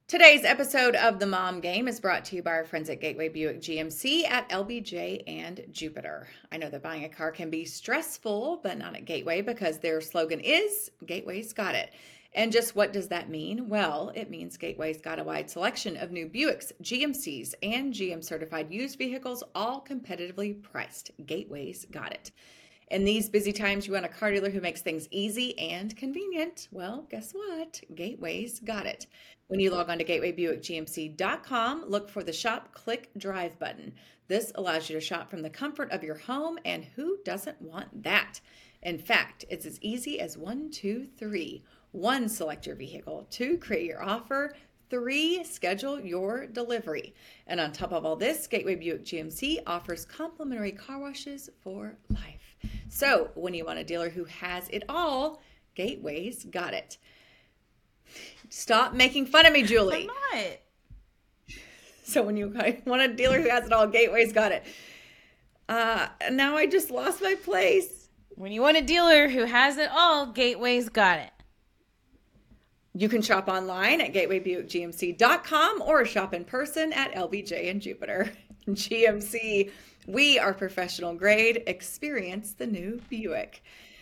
Today's episode of The Mom Game is brought to you by our friends at Gateway Buick GMC at LBJ and Jupiter. I know that buying a car can be stressful, but not at Gateway because their slogan is Gateway's Got It. And just what does that mean? Well, it means Gateway's got a wide selection of new Buicks, GMCs, and GM certified used vehicles, all competitively priced. Gateway's got it. In these busy times, you want a car dealer who makes things easy and convenient. Well, guess what? Gateway's got it. When you log on to gatewaybuickgmc.com, look for the Shop, Click, Drive button. This allows you to shop from the comfort of your home, and who doesn't want that? In fact, it's as easy as 1, 2, 3. 1, select your vehicle. 2, create your offer. 3, schedule your delivery. And on top of all this, Gateway Buick GMC offers complimentary car washes for life. So when you want a dealer who has it all, Gateway's got it. Stop making fun of me, Julie. I'm not. So when you want a dealer who has it all, Gateway's got it. Now I just lost my place. When you want a dealer who has it all, Gateway's got it. You can shop online at gatewaybuickgmc.com or shop in person at LBJ and Jupiter. GMC, we are professional grade. Experience the new Buick.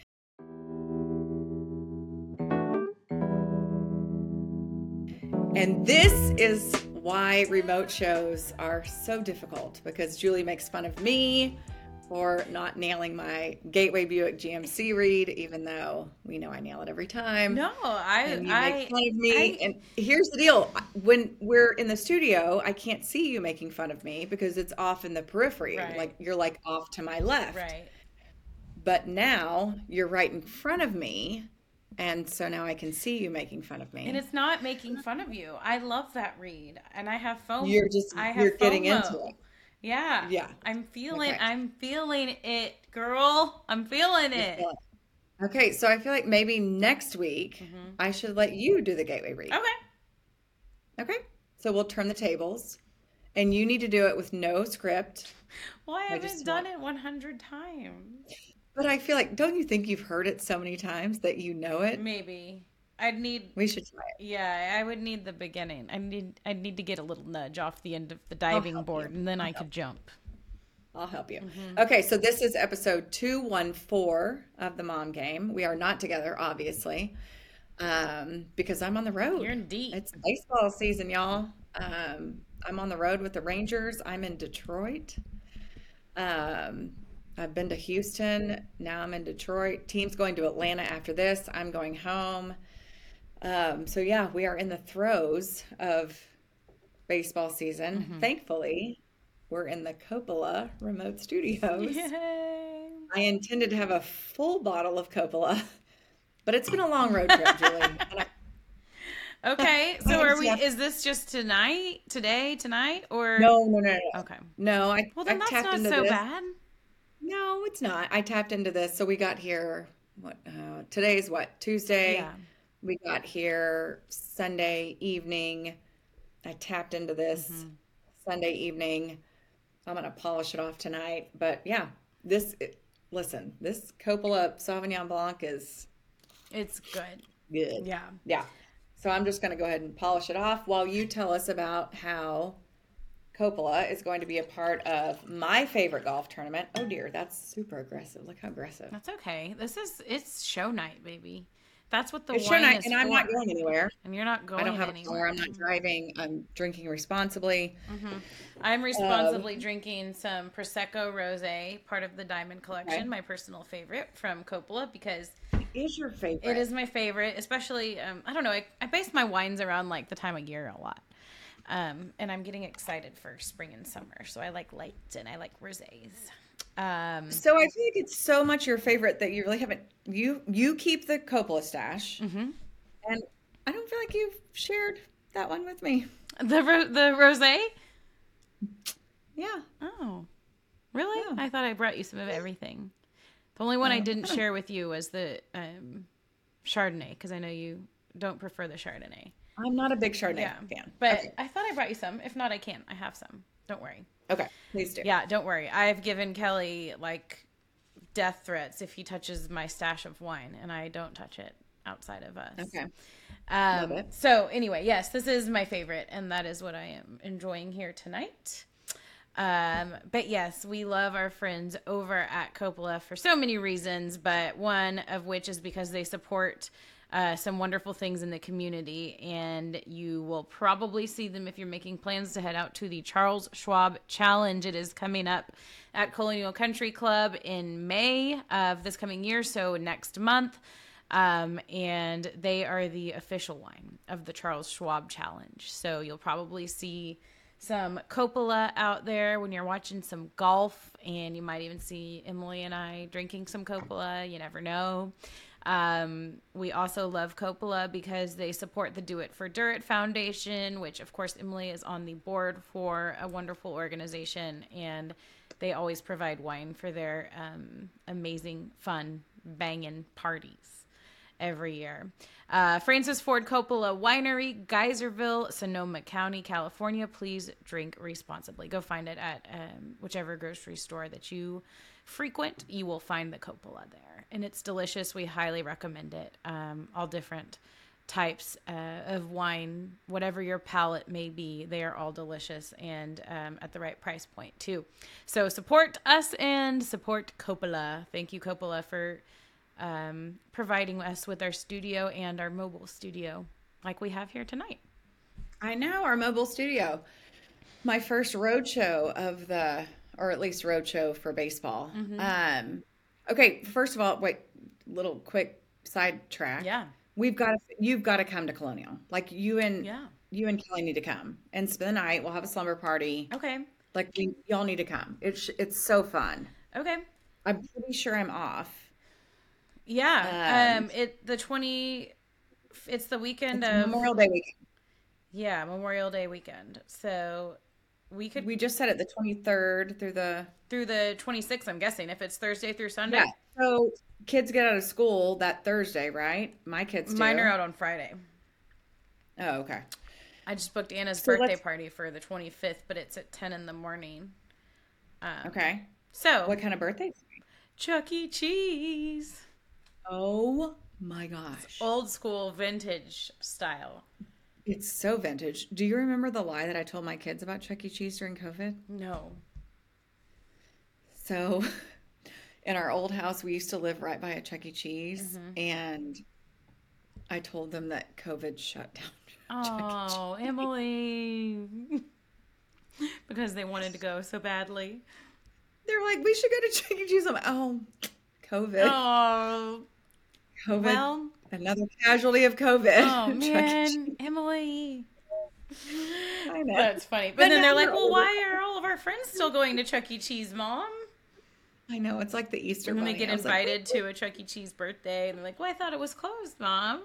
And this is why remote shows are so difficult, because Julie makes fun of me for not nailing my Gateway Buick GMC read, even though we know I nail it every time. No, And you make fun of me. And here's the deal. When we're in the studio, I can't see you making fun of me because it's off in the periphery. Right. Like you're like off to my left. Right. But now you're right in front of me. And so now I can see you making fun of me. And it's not making fun of you. I love that read. And I have FOMO. You're getting into it. Yeah. Yeah. I'm feeling Okay. it, girl. I'm feeling it. Okay, so I feel like maybe next week I should let you do the Gateway read. Okay, so we'll turn the tables, and you need to do it with no script. Well, I haven't done it 100 times. But I feel like, don't you think you've heard it so many times that you know it? Maybe. We should try it. Yeah, I would need the beginning. I'd need to get a little nudge off the end of the diving board, and then I could jump. I'll help you. Okay, so this is episode 214 of the Mom Game. We are not together, obviously, because I'm on the road. You're in deep. It's baseball season, y'all. I'm on the road with the Rangers. I'm in Detroit. I've been to Houston. Now I'm in Detroit. Team's going to Atlanta after this. I'm going home. So yeah, we are in the throes of baseball season. Thankfully, we're in the Coppola remote studios. Yay. I intended to have a full bottle of Coppola, but it's been a long road trip, Julie. Okay, so is this just tonight, or? No. Okay. No, Well, then that's tapped not into so this. bad. No, it's not. I tapped into this. So we got here, today's what, Tuesday? Yeah. We got here Sunday evening. I tapped into this Sunday evening. I'm going to polish it off tonight. But yeah, listen, this Coppola Sauvignon Blanc is It's good. good. Yeah. Yeah. So I'm just going to go ahead and polish it off while you tell us about how Coppola is going to be a part of my favorite golf tournament. Oh dear, that's super aggressive. Look how aggressive. That's okay. It's show night, baby. That's what the It's wine show night, is and I'm not for. going anywhere. And you're not going I don't have a anywhere. car. I'm not driving. I'm drinking responsibly. I'm responsibly drinking some Prosecco Rosé, part of the Diamond Collection, Okay. my personal favorite from Coppola, because What is your favorite? it is my favorite, especially, I don't know, I base my wines around like the time of year a lot. And I'm getting excited for spring and summer. So I like light and I like rosés. So I feel like it's so much your favorite that you really haven't. You keep the Coppola stash, and I don't feel like you've shared that one with me. The rosé? Yeah. Oh, really? Yeah. I thought I brought you some of everything. The only one I didn't share with you was the Chardonnay, because I know you don't prefer the Chardonnay. I'm not a big Chardonnay fan. But Okay. I thought I brought you some. If not, I can. I have some. Don't worry. Okay, please do. Yeah, don't worry. I've given Kelly like death threats if he touches my stash of wine, and I don't touch it. outside of us. Okay. Love it. So anyway, yes, this is my favorite, and that is what I am enjoying here tonight. But yes, we love our friends over at Coppola for so many reasons, but one of which is because they support some wonderful things in the community, and you will probably see them if you're making plans to head out to the Charles Schwab Challenge. It is coming up at Colonial Country Club in May of this coming year, so next month. And they are the official wine of the Charles Schwab Challenge. So you'll probably see some Coppola out there when you're watching some golf, and you might even see Emily and I drinking some Coppola. You never know. We also love Coppola because they support the Do It for Durrett Foundation, which of course Emily is on the board for, a wonderful organization, and they always provide wine for their amazing, fun, banging parties every year. Francis Ford Coppola Winery, Geyserville, Sonoma County, California. Please drink responsibly. Go find it at whichever grocery store that you frequent. You will find the Coppola there, and it's delicious. We highly recommend it. All different types of wine, whatever your palate may be, they are all delicious and at the right price point too. So support us and support Coppola. Thank you, Coppola, for providing us with our studio and our mobile studio like we have here tonight. I know, our mobile studio. My first road show of the, or at least road show for baseball. Okay, first of all, wait, little quick sidetrack. Yeah. You've got to come to Colonial. Like you and Kelly need to come and spend the night. We'll have a slumber party. Okay. Like y'all need to come. It's so fun. Okay. I'm pretty sure I'm off. Yeah. It's the weekend of Memorial Day weekend. Yeah, Memorial Day weekend. So we just said it, the 23rd through the 26th, I'm guessing, if it's Thursday through Sunday. Yeah. So kids get out of school that Thursday, right? My kids do. Mine are out on Friday. Oh, okay. I just booked Anna's birthday party for the 25th, but it's at 10 in the morning. Okay. So what kind of birthday? Chuck E. Cheese. Oh my gosh. It's old school vintage style. It's so vintage. Do you remember the lie that I told my kids about Chuck E. Cheese during COVID? No. So in our old house, we used to live right by a Chuck E. Cheese, and I told them that COVID shut down. Oh, Emily. Because they wanted to go so badly. They're like, we should go to Chuck E. Cheese. I'm like, oh, COVID. Oh. COVID. Well, another casualty of COVID. Oh, man. Emily. I know. That's funny. But then they're like, well, why are all of our friends still going to Chuck E. Cheese, Mom? I know. It's like the Easter Bunny. And then they get invited to a Chuck E. Cheese birthday. And they're like, well, I thought it was closed, Mom.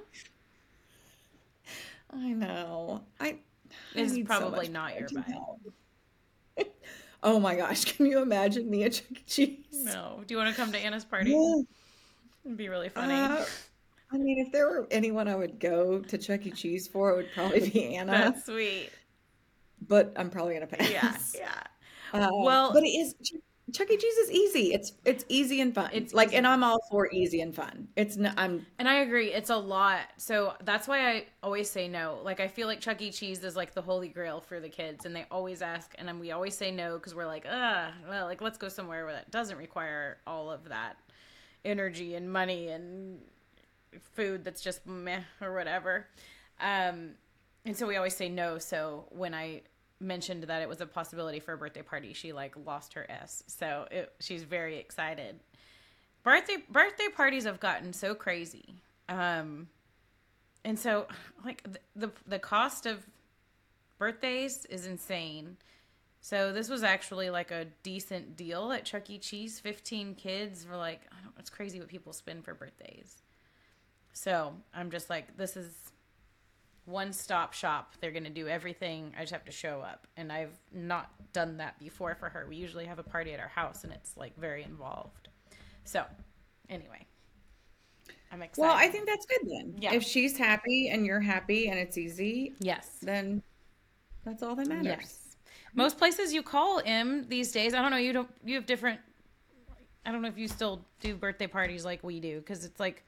I know. It's probably so not your vibe. Oh my gosh. Can you imagine me at Chuck E. Cheese? No. Do you want to come to Anna's party? Yeah. It'd be really funny. I mean, if there were anyone I would go to Chuck E. Cheese for, it would probably be Anna. That's sweet. But I'm probably going to pass. Yeah. But it is... Chuck E. Cheese is easy. It's easy and fun. It's like, easy. And I'm all for easy and fun. And I agree. It's a lot. So that's why I always say no. Like, I feel like Chuck E. Cheese is like the holy grail for the kids, and they always ask, and we always say no because we're like, well, like let's go somewhere where that doesn't require all of that energy and money and food that's just meh or whatever. And so we always say no. So when I mentioned that it was a possibility for a birthday party, she like lost her S. So she's very excited. Birthday parties have gotten so crazy. And so like the cost of birthdays is insane. So this was actually like a decent deal at Chuck E. Cheese. 15 kids were like, I don't know, it's crazy what people spend for birthdays. So I'm just like, this is one-stop shop. They're going to do everything. I just have to show up. And I've not done that before for her. We usually have a party at our house, and it's like very involved. So anyway, I'm excited. Well, I think that's good then. Yeah. If she's happy and you're happy and it's easy, yes, then that's all that matters. Yes. Most places you call these days, I don't know, you have different, I don't know if you still do birthday parties like we do, because it's like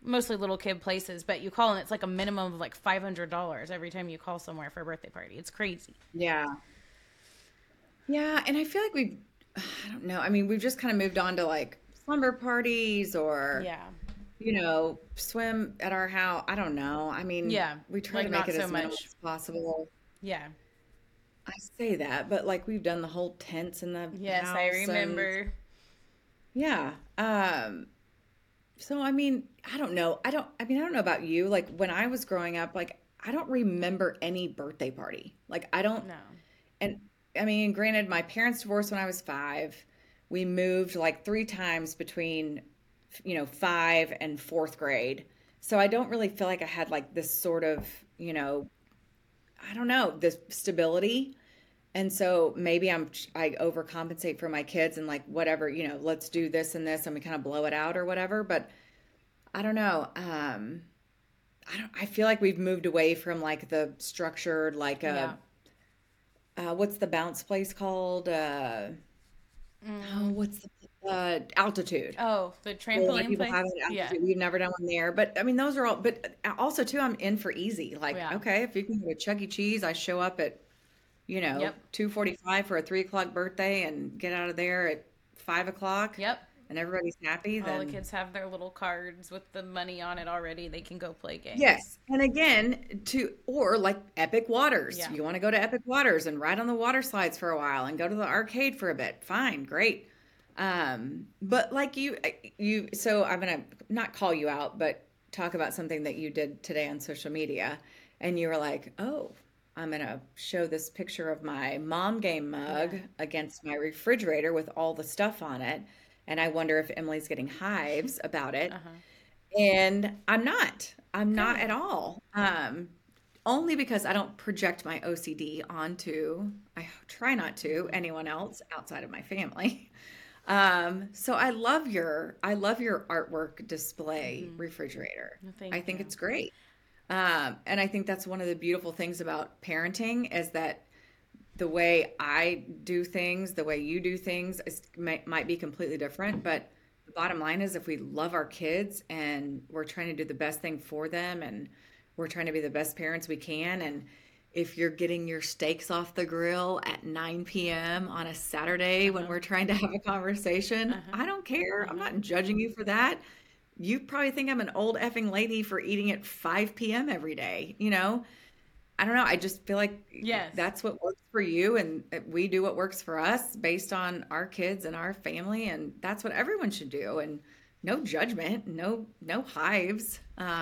mostly little kid places, but you call and it's like a minimum of like $500 every time you call somewhere for a birthday party. It's crazy. Yeah. Yeah, and I feel like I don't know. I mean, we've just kind of moved on to like slumber parties or, Yeah. swim at our house. I don't know. I mean, Yeah. we try Like to make not it so as minimal much. as possible. Yeah. I say that, but like we've done the whole tents in the Yes, I house and remember. yeah. So I mean, I don't know about you. Like when I was growing up, like I don't remember any birthday party. Like I don't No. and I mean, granted, my parents divorced when I was 5. We moved like 3 times between, 5 and fourth grade. So I don't really feel like I had like this sort of, I don't know, this stability. And so maybe I overcompensate for my kids and like whatever, let's do this and this and we kind of blow it out or whatever. But I don't know. I feel like we've moved away from like the structured, like Yeah. what's the bounce place called? Oh, Mm. what's the altitude? Oh, the Where like trampoline people have place? an Yeah. altitude. We've never done one there, but I mean those are all. But also too, I'm in for easy. Like Yeah. okay, if you can go to Chuck E. Cheese, I show up at Yep. 2:45 for a 3 o'clock birthday and get out of there at 5 o'clock, Yep. and everybody's happy. All the Then kids have their little cards with the money on it already. They can go play games. yes, and again or like Epic Waters. Yeah. You want to go to Epic Waters and ride on the water slides for a while and go to the arcade for a bit. Fine, great. But like so I'm gonna not call you out, but talk about something that you did today on social media, and you were like, "Oh, I'm gonna show this picture of my mom game Yeah. mug against my refrigerator with all the stuff on it, and I wonder if Emily's getting hives about it." Uh-huh. And I'm not. I'm not Good. at all. Only because I don't project my OCD onto, I try not to, Hmm. anyone else outside of my family. So I love your artwork display Hmm. refrigerator. No, I thank think you. it's great. And I think that's one of the beautiful things about parenting is that the way I do things, the way you do things might be completely different, but the bottom line is if we love our kids and we're trying to do the best thing for them and we're trying to be the best parents we can and if you're getting your steaks off the grill at 9 p.m. on a Saturday when Uh-huh. we're trying to have a conversation, Uh-huh. I don't care. I'm Uh-huh. not judging you for that. You probably think I'm an old effing lady for eating at 5 p.m. every day, I don't know. I just feel like Yes. that's what works for you, and we do what works for us based on our kids and our family, and that's what everyone should do. And no judgment, no hives.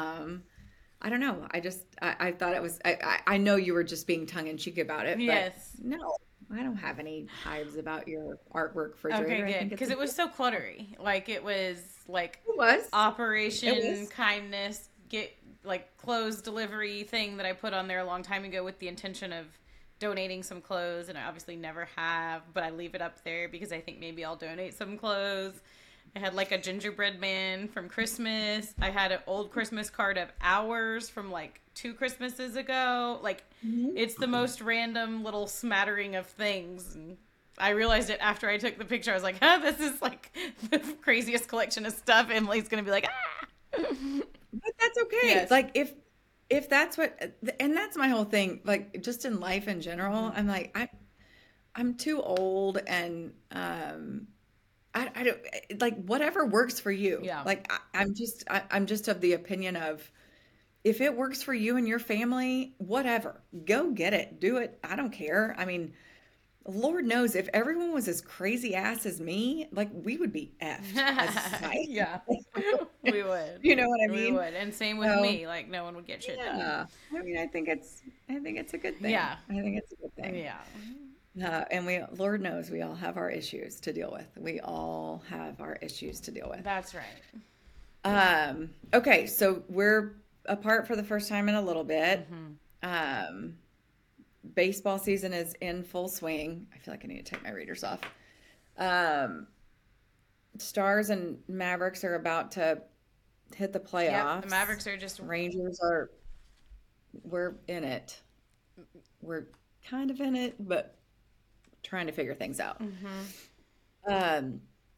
I don't know. I thought it was. I know you were just being tongue in cheek about it, but Yes. no, I don't have any hives about your artwork Okay, refrigerator. I good. think it's Because a it was so cluttery. Like it was like it was it Operation was Kindness get like clothes delivery thing that I put on there a long time ago with the intention of donating some clothes, and I obviously never have, but I leave it up there because I think maybe I'll donate some clothes. I had like a gingerbread man from Christmas. I had an old Christmas card of ours from like 2 Christmases ago. Like Mhm. it's the most random little smattering of things. And I realized it after I took the picture. I was like, huh, this is like the craziest collection of stuff. Emily's going to be like, ah. But that's okay. Yes. Like if that's what and that's my whole thing. Like just in life in general, Hmm. I'm like I'm too old and I don't like whatever works for you. Yeah. Like I'm just of the opinion of if it works for you and your family, whatever. Go get it. Do it. I don't care. I mean, Lord knows if everyone was as crazy ass as me, like we would be effed as a society. Yeah. We would. You know what I We mean? would. And same with So me. Like no one would get shit done. yeah. I mean, I think it's a good thing. Yeah. I think it's a good thing. Yeah. And Lord knows, we all have our issues to deal with. We all have our issues to deal with. That's right. Okay, so we're apart for the first time in a little bit. Hmm. Um, Baseball season is in full swing. I feel like I need to take my readers off. Um, Stars and Mavericks are about to hit the Yep. The playoffs. Mavericks are just. Rangers are, we're in it. We're kind of in it, but trying to figure things out. Hmm. Um,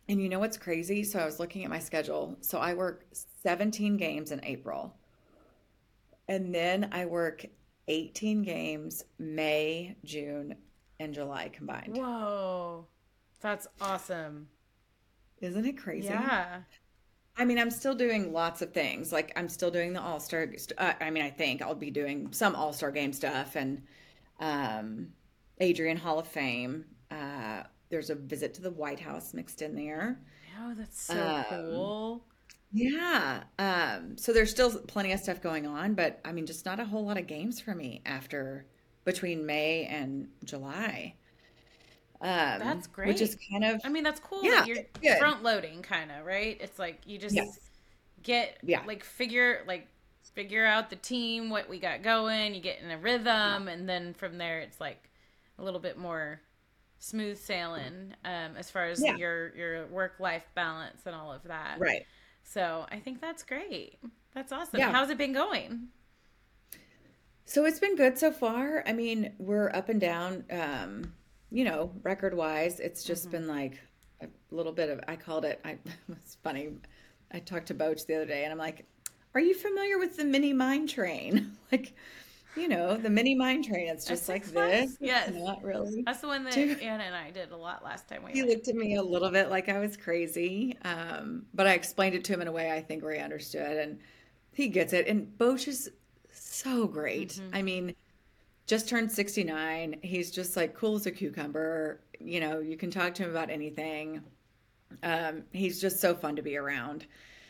And you know what's crazy? So I was looking at my schedule. So I work 17 games in April, and then I work 18 games May, June, and July combined. Whoa. That's awesome. Isn't it crazy? Yeah. I mean, I'm still doing lots of things. Like I'm still doing the All-Star. I mean, I think I'll be doing some All-Star game stuff and um, Adrian Hall of Fame. There's a visit to the White House mixed in there. Oh, that's so Um, cool. yeah. So there's still plenty of stuff going on, but I mean, just not a whole lot of games for me after between May and July. That's Which is great. kind of, I mean, that's cool that yeah, you're it's good. front loading kind of, right? It's like you just Yes. get Yeah. figure out the team, what we got going, you get in a Yeah. rhythm, and then from there it's like a little bit more smooth sailing as far as Yeah. your work life balance and all of that. Right. So I think that's great. That's awesome. Yeah. How's it been going? So it's been good so far. I mean, we're up and down, record wise. It's just Hmm. been like a little bit of, I called it, it's funny. I talked to Boach the other day and I'm like, are you familiar with the mini mine train? Like, the mini mine train. It's At just like Six this. Flags? It's Yes. not really That's the one that too. Anna and I did a lot last time we He went. looked at me a little bit like I was crazy. But I explained it to him in a way I think where he understood and he gets it. And Boach is so great. Hmm. I mean, just turned 69. He's just like cool as a cucumber. You can talk to him about anything. He's just so fun to be around.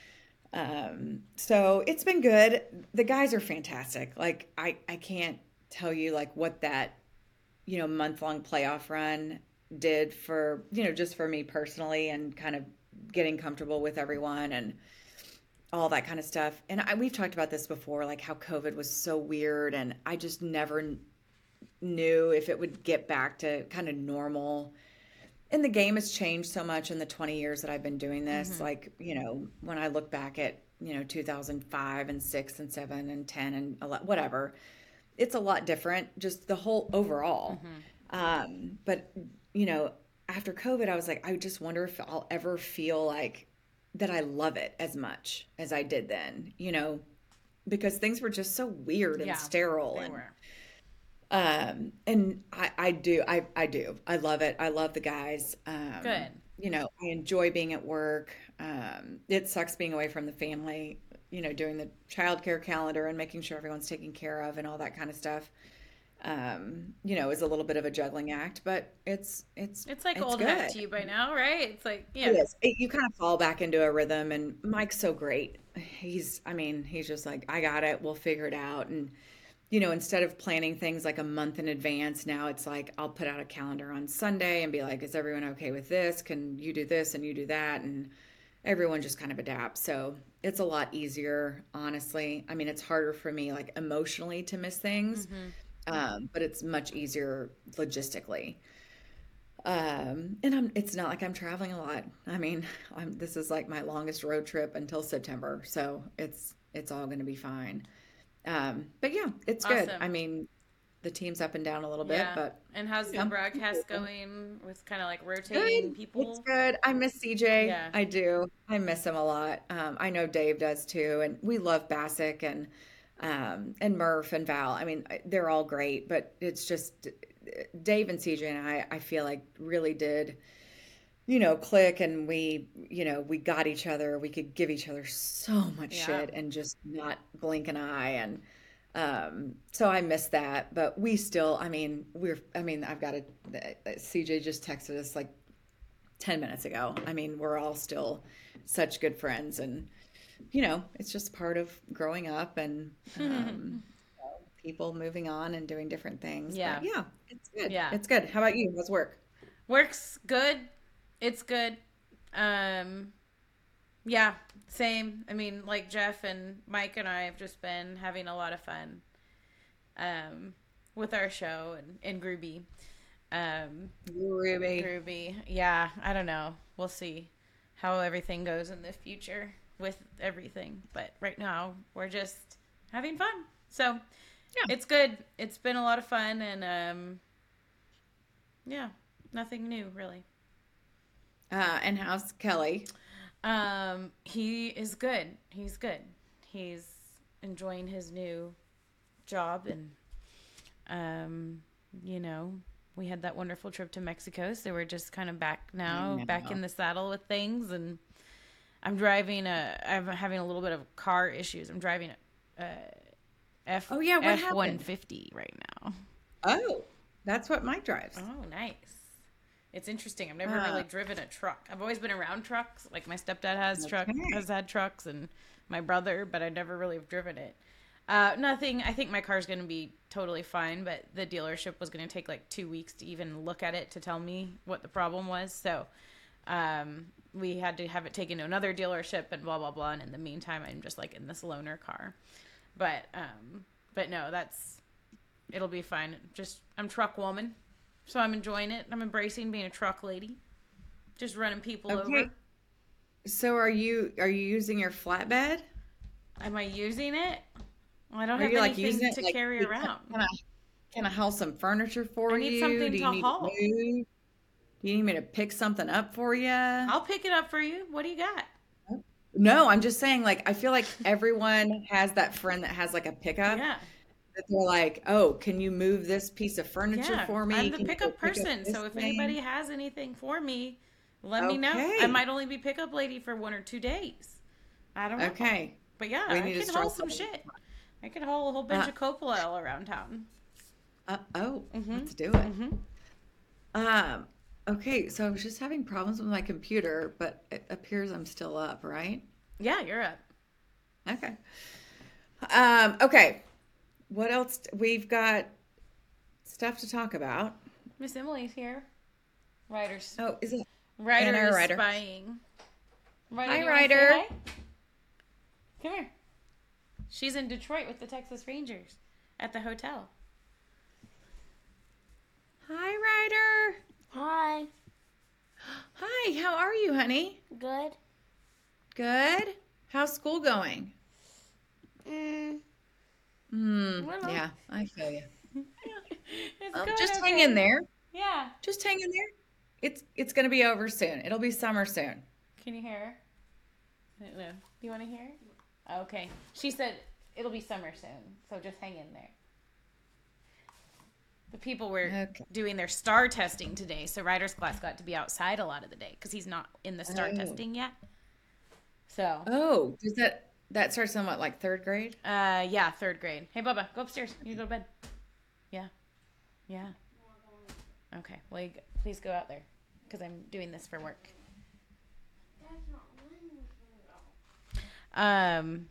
So it's been good. The guys are fantastic. Like I can't tell you like what that, month-long playoff run did for, just for me personally and kind of getting comfortable with everyone and all that kind of stuff. And we've talked about this before, like how COVID was so weird and I just never knew if it would get back to kind of normal. And the game has changed so much in the 20 years that I've been doing this. Hmm. Like, when I look back at, 2005 and 6 and 7 and 10 and 11, whatever, it's a lot different, just the whole overall. Hmm. But, you know, after COVID, I was like, I just wonder if I'll ever feel like that I love it as much as I did then, because things were just so weird and Yeah, sterile they and were. I love it. I love the guys. Good. I enjoy being at work. It sucks being away from the family, doing the childcare calendar and making sure everyone's taken care of and all that kind of stuff. Is a little bit of a juggling act, but It's like it's old hat good. to you by now, right? It's like, It yeah. is. You kind of fall back into a rhythm, and Mike's so great. He's just like, I got it. We'll figure it out. And instead of planning things like a month in advance, now it's like I'll put out a calendar on Sunday and be like, is everyone okay with this? Can you do this and you do that? And everyone just kind of adapts. So it's a lot easier, honestly. I mean, it's harder for me, like emotionally, to miss things, Hmm. but it's much easier logistically. It's not like I'm traveling a lot. I mean, this is like my longest road trip until September, so it's all going to be fine. But yeah, it's good. I Awesome. mean, the team's up and down a little bit, Yeah. but And how's you the know, broadcast going with kind of like good. rotating It's people? good. I miss CJ. Yeah. I do. I miss him a lot. I know Dave does too, and we love Bassick and Murph and Val. I mean, they're all great, but it's just Dave and CJ and I feel like really did, click and we got each other. We could give each other so much Yeah. shit and just not blink an eye. And so I miss that. But we still, I've got a, CJ just texted us like 10 minutes ago. I mean, we're all still such good friends. And, it's just part of growing up and people moving on and doing different things. But Yeah. yeah, it's good. Yeah. It's good. How about you? How's work? Works good. It's good. Um, yeah, same. I mean, like Jeff and Mike and I have just been having a lot of fun um, with our show and Groovy. Um, Ruby. Groovy. Yeah, I don't know. We'll see how everything goes in the future with everything. But right now, we're just having fun. So Yeah. it's good. It's been a lot of fun. And yeah, nothing new, really. And how's Kelly? He is good. He's good. He's enjoying his new job and um, you know, we had that wonderful trip to Mexico, so we're just kind of back I now, back know. in the saddle with things and I'm having a little bit of car issues. I'm driving a Oh yeah, what happened? F-150 right now. Oh, that's what Mike drives. Oh, nice. It's interesting. I've never Uh, really driven a truck. I've always been around trucks. Like my stepdad has okay. had trucks, and my brother, but I never really have driven it. Nothing. I think my car's going to be totally fine, but the dealership was going to take like 2 weeks to even look at it to tell me what the problem was. So, we had to have it taken to another dealership and blah blah blah. And in the meantime, I'm just like in this loaner car. But no, it'll be fine. Just I'm truck woman, so I'm enjoying it. I'm embracing being a truck lady, just running people over. Okay. So are you using your flatbed? Am I using it? I don't Are have you like using anything it to like carry around. can I haul some furniture I for need you? something Do to you need to haul. move? Do you need me to pick something up for you? I'll pick it up for you. What do you got? No, I'm just saying, like, I feel like everyone has that friend that has like a pickup Yeah, that they're like, oh, can you move this piece of furniture yeah. for I'm me? the Can you go pickup pick up person, this so if thing? anybody has anything for me, let me know. I Okay. might only be pickup lady for 1 or 2 days. I don't know. Okay. But yeah, We I need to can start haul some something. shit. I could haul a whole bench Uh, of Coppola all around town. oh, Mm-hmm. let's do it. Mm-hmm. Um, okay, so I was just having problems with my computer, but it appears I'm still up, right? Yeah, you're up. Okay. Okay. What else? We've got stuff to talk about. Miss Emily's here. Ryder's Oh, is it Ryder Anna or is Ryder? spying. Ryder, do Hi, you want to say Ryder. hi? Come here. She's in Detroit with the Texas Rangers at the hotel. Hi, Ryder. Hi. Hi, how are you, honey? Good. Good. How's school going? Mm, well, Yeah, I feel you. It's going Just hang in okay. there. Yeah. Just hang in there. It's gonna be over soon. It'll be summer soon. Can you hear her? I don't know. Do you want to hear her? Okay. She said it'll be summer soon, so just hang in there. The people were Okay. doing their star testing today, so Ryder's class got to be outside a lot of the day because he's not in the star Oh. testing yet. So, Oh, does that starts in what, like third grade? yeah, third grade. Hey, Bubba, go upstairs. You go to bed. Yeah, yeah. Okay. Well, please go out there because I'm doing this for work. Um.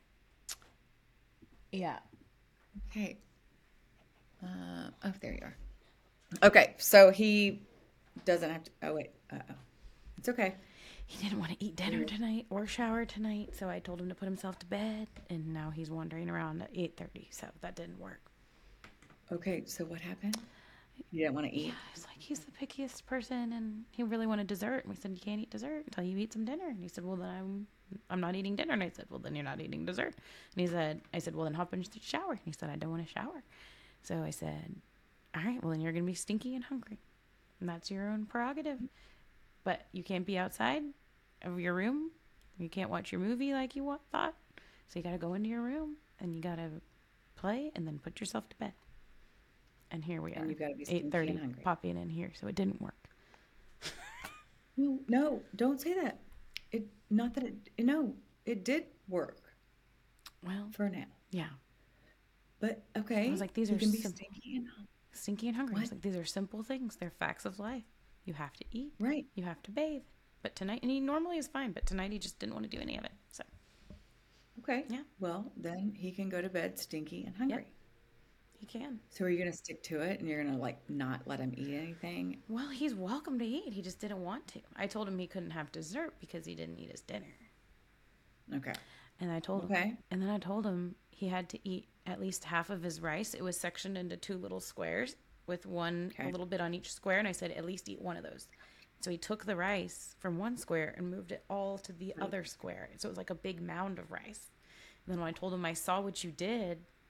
Yeah. Okay. Oh, there you are. Okay, so he doesn't have to. Oh wait. Uh-oh. It's okay. He didn't want to eat dinner tonight or shower tonight, so I told him to put himself to bed, and now he's wandering around at 8:30. So that didn't work. Okay, so what happened? You didn't want to eat. It's like he's the pickiest person, and he really wanted dessert. And we said you can't eat dessert until you eat some dinner. And he said, well then I'm not eating dinner. And I said, well then you're not eating dessert. And I said, well then hop in the shower. And he said, I don't want to shower. So I said, all right, well then you're gonna be stinky and hungry, and that's your own prerogative. But you can't be outside of your room. You can't watch your movie like you thought. So you got to go into your room and you got to play and then put yourself to bed. And here we are, And you've got to be stinky and 8:30, hungry. popping in here. So it didn't work. No, no, don't say that. It not that it no, it did work Well, for now. yeah. But I okay, was like, these you are can be simple. stinky and Stinky and hungry. I was what? like, these are simple things. They're facts of life. You have to eat. Right. You have to bathe. But tonight, and he normally is fine, but tonight he just didn't want to do any of it. So, Okay. yeah, Well, then he can go to bed stinky and hungry. yep, he can. So are you gonna stick to it and you're gonna like not let him eat anything? Well, he's welcome to eat. He just didn't want to. I told him he couldn't have dessert because he didn't eat his dinner. Okay. And I told him, Okay. and then I told him he had to eat at least half of his rice. It was sectioned into two little squares with a Okay. little bit on each square. And I said, at least eat one of those. So he took the rice from one square and moved it all to the other square. So it was like a big mound of rice. And then when I told him I saw what you did,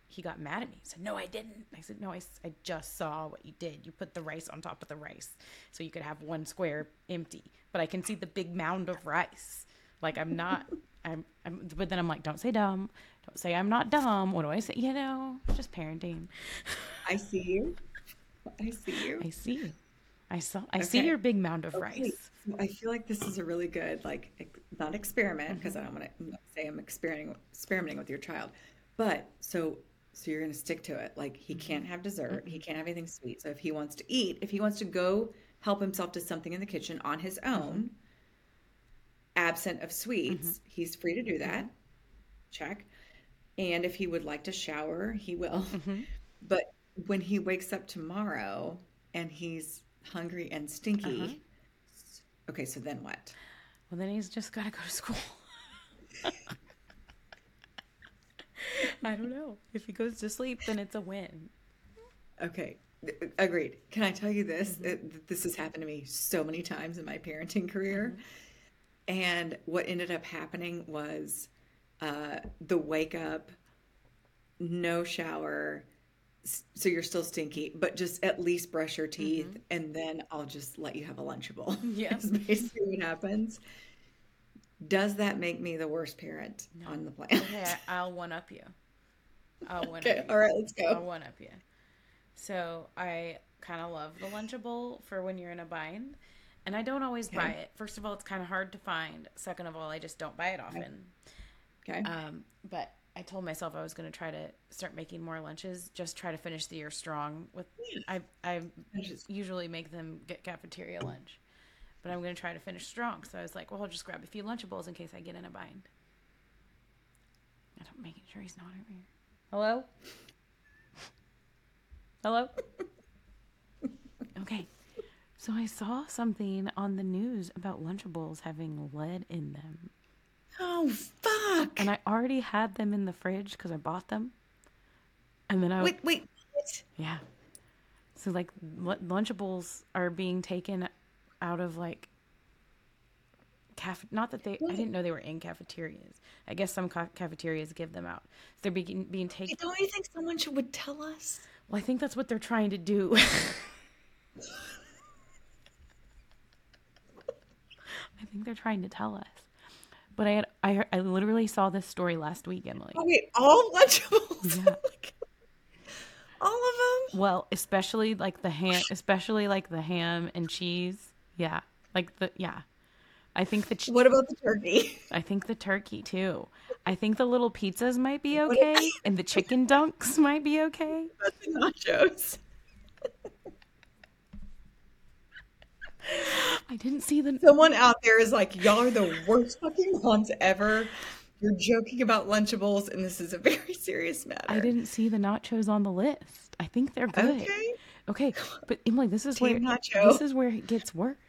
he got mad at me. He said, no, I didn't. I said, no, I just saw what you did. You put the rice on top of the rice so you could have one square empty. But I can see the big mound of rice. Like, I'm not, but then I'm like, don't say dumb. Don't say I'm not dumb. What do I say? You know, just parenting. I see you. I see you. I see. I see your big mound of rice. So I feel like this is a really good, like, not experiment, because I don't want to say I'm experimenting with your child. But so you're going to stick to it. Like, he can't have dessert. He can't have anything sweet. So if he wants to eat, if he wants to go help himself to something in the kitchen on his own, absent of sweets, he's free to do that. Check. And if he would like to shower, he will. But when he wakes up tomorrow and he's hungry and stinky, okay, so then what? Well, then he's just got to go to school. I don't know. If he goes to sleep, then it's a win. Okay, agreed. Can I tell you this? This has happened to me so many times in my parenting career. And what ended up happening was the wake up, no shower, so you're still stinky, but just at least brush your teeth, and then I'll just let you have a Lunchable. Yeah. That's basically what happens. Does that make me the worst parent on the planet? Okay, I'll one-up you. Okay, all right, let's go. I'll one-up you. So I kind of love the Lunchable for when you're in a bind. And I don't always buy it. First of all, it's kind of hard to find. Second of all, I just don't buy it often. Okay. But I told myself I was going to try to start making more lunches. Just try to finish the year strong. I usually make them get cafeteria lunch. But I'm going to try to finish strong. So I was like, well, I'll just grab a few Lunchables in case I get in a bind. I'm making sure he's not over here. Hello? Hello? Okay. So I saw something on the news about Lunchables having lead in them. Oh, fuck. And I already had them in the fridge because I bought them. And then Wait, what? Yeah. So, like, Lunchables are being taken out of, like, not that I didn't know they were in cafeterias. I guess some cafeterias give them out. So they're being taken. Don't you think someone would tell us? Well, I think that's what they're trying to do. I think they're trying to tell us. But I literally saw this story last week, Emily. Oh, wait, all Lunchables? Yeah. All of them? Well, especially like the ham and cheese. Yeah. I think what about the turkey? I think the turkey too. I think the little pizzas might be okay, and the chicken dunks might be okay. That's the nachos. I didn't see the. Someone out there is like, y'all are the worst fucking moms ever. You're joking about Lunchables, and this is a very serious matter. I didn't see the nachos on the list. I think they're good. Okay, but Emily, this is where it gets worse.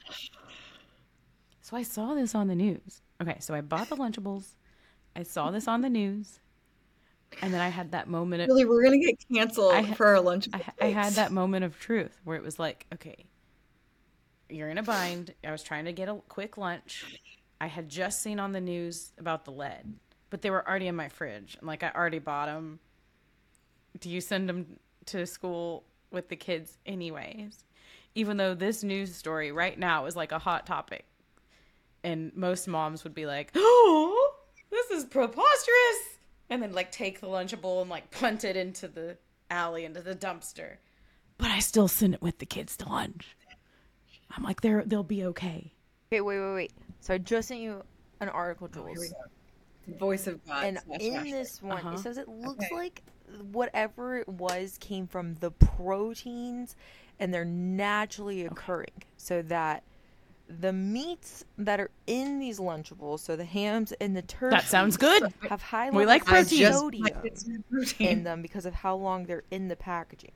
So I saw this on the news. Okay, so I bought the Lunchables. I saw this on the news, and then I had that moment of really, we're gonna get canceled for our Lunchables. I had that moment of truth where it was like, okay, you're in a bind. I was trying to get a quick lunch. I had just seen on the news about the lead, but they were already in my fridge. I'm like, I already bought them. Do you send them to school with the kids anyways? Even though this news story right now is like a hot topic. And most moms would be like, oh, this is preposterous. And then like take the Lunchable and like punt it into the alley, into the dumpster. But I still send it with the kids to lunch. I'm like, they'll be okay. Okay, wait. So I just sent you an article, Jules. Here we go. Voice of God. And in this one, it says it looks like whatever it was came from the proteins and they're naturally occurring. So that the meats that are in these Lunchables, so the hams and the turkeys, that sounds good. Have high We levels like of protein. sodium in them because of how long they're in the packaging.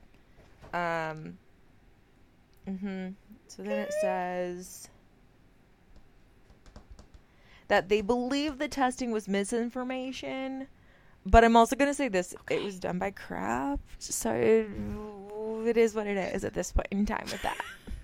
So then it says that they believe the testing was misinformation, but I'm also going to say this. Okay. It was done by Kraft, so it is what it is at this point in time with that.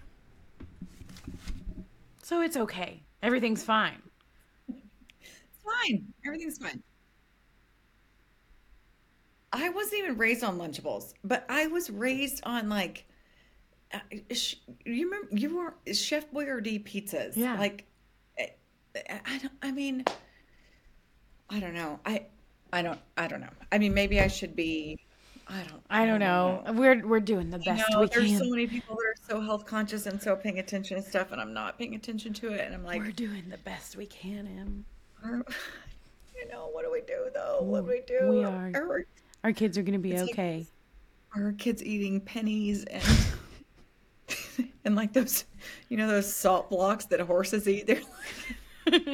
So it's okay. Everything's fine. It's fine. Everything's fine. I wasn't even raised on Lunchables, but I was raised on like, you remember you were Chef Boyardee pizzas. Yeah. Like, I don't. I mean, I don't know. I don't know. I mean, maybe I should be. I don't know. We're doing the I best know we there's so can. many people that are so health conscious and so paying attention and stuff, and I'm not paying attention to it, and I'm like, We're doing the best we can, Em. you know, what do we do though? What do we do? We are. Our kids are gonna be It's like, okay. are kids eating pennies and and like those, you know, those salt blocks that horses eat? They're like,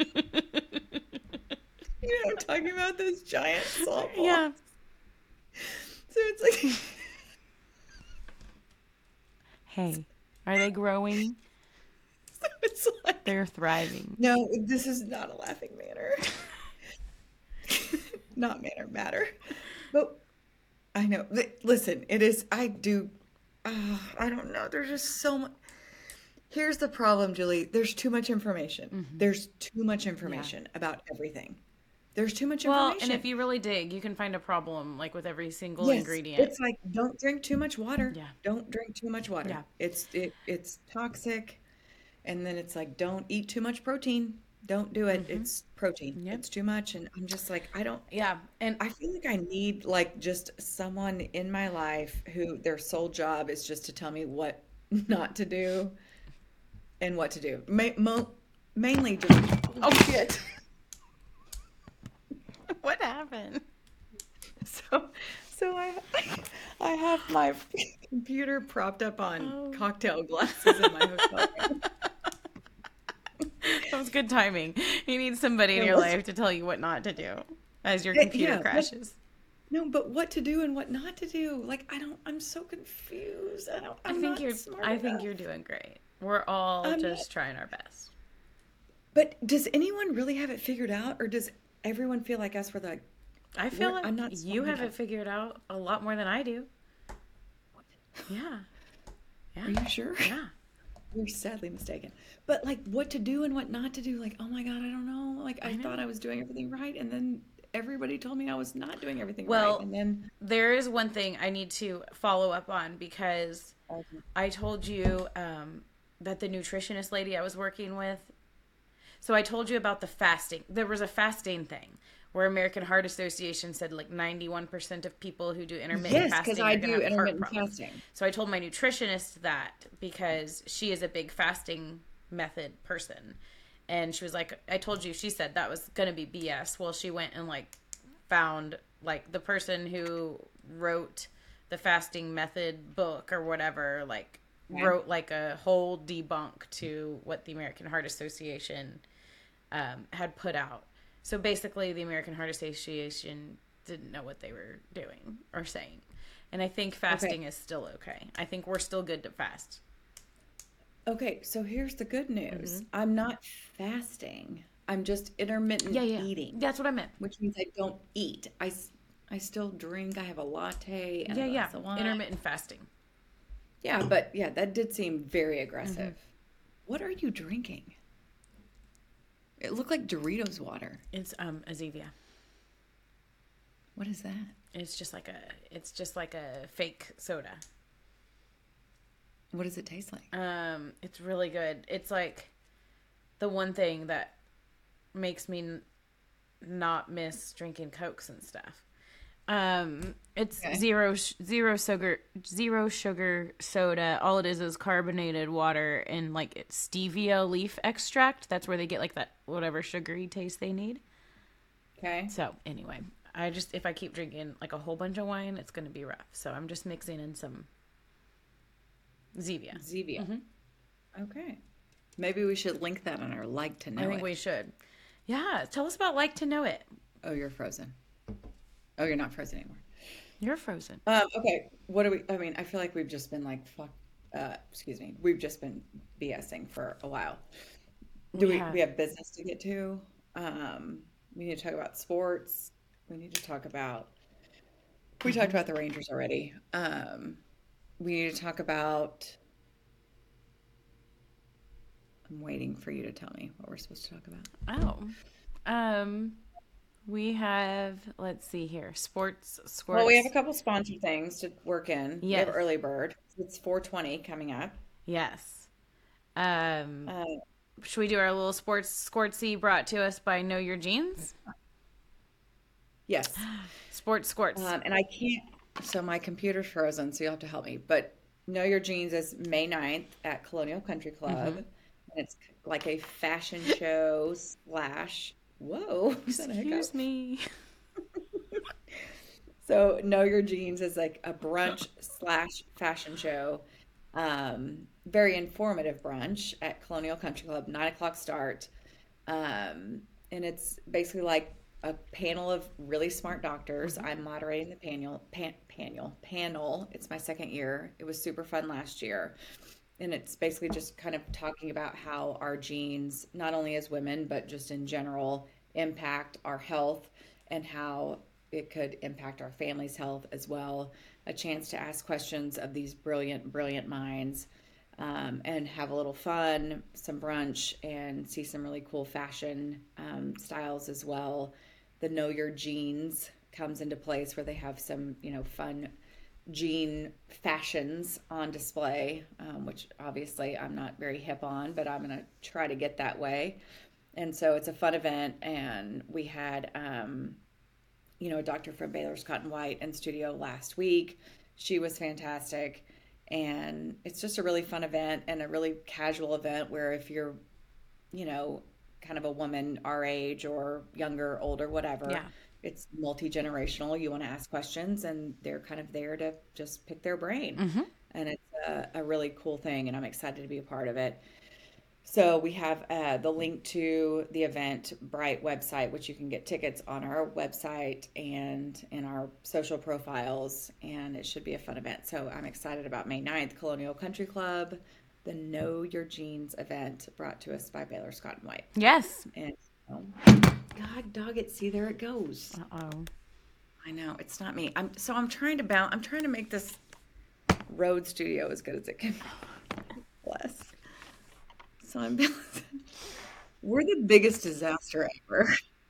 you know what I'm talking about? Those giant salt blocks. Yeah. So it's like, Hey, are they growing? so it's like, They're thriving. no, this is not a laughing manner. Not manner, matter. But I know. Listen, it is, I do, I don't know. There's just so much. Here's the problem, Julie. There's too much information. There's too much information about everything. There's too much Well, information. and if you really dig, you can find a problem like with every single Yes, ingredient. it's like don't drink too much water. Yeah. Don't drink too much water. Yeah. It's toxic. And then it's like don't eat too much protein. Don't do it. It's protein. Yep. It's too much. And I'm just like, I don't. Yeah, and I feel like I need like just someone in my life who their sole job is just to tell me what not to do and what to do. Mainly just, oh shit. what happened? So I have my computer propped up on cocktail glasses in my hotel room. That was good timing. You need somebody in It your was. life to tell you what not to do as your computer Yeah, crashes. No, but what to do and what not to do. Like I'm so confused. I'm not smart I think enough. you're doing great. We're all I'm just not- trying our best. But does anyone really have it figured out, or does everyone feel like us? We're like, I feel I'm like not you smart have it enough. figured out a lot more than I do. Yeah. Are you sure? Yeah. You're sadly mistaken. But like what to do and what not to do, like, oh my God, I don't know. Like I thought I was doing everything right, and then everybody told me I was not doing everything Well, right. And then There is one thing I need to follow up on because I told you that the nutritionist lady I was working with. So I told you about the fasting. There was a fasting thing where American Heart Association said like 91% of people who do intermittent yes, fasting because are I going do to have heart intermittent problems. fasting. So I told my nutritionist that because she is a big fasting method person. And she was like, I told you, she said that was going to be BS. Well, she went and like found like the person who wrote the fasting method book or whatever, like wrote like a whole debunk to what the American Heart Association had put out. So basically the American Heart Association didn't know what they were doing or saying. And I think fasting is still okay. I think we're still good to fast. Okay, so here's the good news. I'm not fasting. I'm just intermittent eating, That's what I meant. which means I don't eat. I still drink. I have a latte and a Yeah. glass of wine. Intermittent fasting. Yeah, but yeah, that did seem very aggressive. What are you drinking? It looked like Doritos water. It's Azevia. What is that? It's just like a fake soda. What does it taste like? It's really good. It's like the one thing that makes me not miss drinking Cokes and stuff. It's Okay. zero sugar soda. All it is carbonated water and like it's stevia leaf extract. That's where they get like that whatever sugary taste they need. Okay. So anyway, if I keep drinking like a whole bunch of wine, it's gonna be rough. So I'm just mixing in some Zevia. Zevia. Okay. Maybe we should link that on our like to know I think it. we should. Yeah, tell us about Like to Know It. Oh, you're frozen. Oh, you're not frozen anymore. You're frozen. Okay. What do we? I mean, I feel like we've just been like fuck. Excuse me. We've just been BSing for a while. We have business to get to. We need to talk about sports. We need to talk about. We talked about the Rangers already. We need to talk about. I'm waiting for you to tell me what we're supposed to talk about. Oh. We have, let's see here, sports. Well, we have a couple sponsor things to work in. We have Yes. early bird. It's 4:20 coming up. Yes. Um, Uh, should we do our little sports squirtsy brought to us by Know Your Jeans? yes. Sports squirts. And I can't, so my computer's frozen, so you'll have to help me. But Know Your Jeans is May 9th at Colonial Country Club. And it's like a fashion show slash, whoa, is that a hiccup? Excuse me. So Know Your Jeans is like a brunch slash fashion show. Very informative brunch at Colonial Country Club, 9 o'clock start. And it's basically like a panel of really smart doctors. I'm moderating the panel. It's my second year. It was super fun last year. And it's basically just kind of talking about how our genes, not only as women, but just in general, impact our health and how it could impact our family's health as well. A chance to ask questions of these brilliant, brilliant minds, and have a little fun, some brunch, and see some really cool fashion styles as well. The Know Your Jeans comes into place where they have some, fun jean fashions on display, which obviously I'm not very hip on, but I'm going to try to get that way. And so it's a fun event. And we had, a doctor from Baylor Scott and White in studio last week. She was fantastic. And it's just a really fun event and a really casual event where if you're, kind of a woman our age or younger, older, whatever, Yeah. it's multi-generational. You want to ask questions and they're kind of there to just pick their brain. And it's a really cool thing and I'm excited to be a part of it. So we have the link to the Eventbrite website, which you can get tickets on our website and in our social profiles, and it should be a fun event. So I'm excited about May 9th, Colonial Country Club, the Know Your Jeans event brought to us by Baylor Scott and White. Yes. And God dog it, see there it goes. Uh-oh. I know, it's not me. I'm trying to make this Rode studio as good as it can be. Bless. So I'm balancing. We're the biggest disaster ever.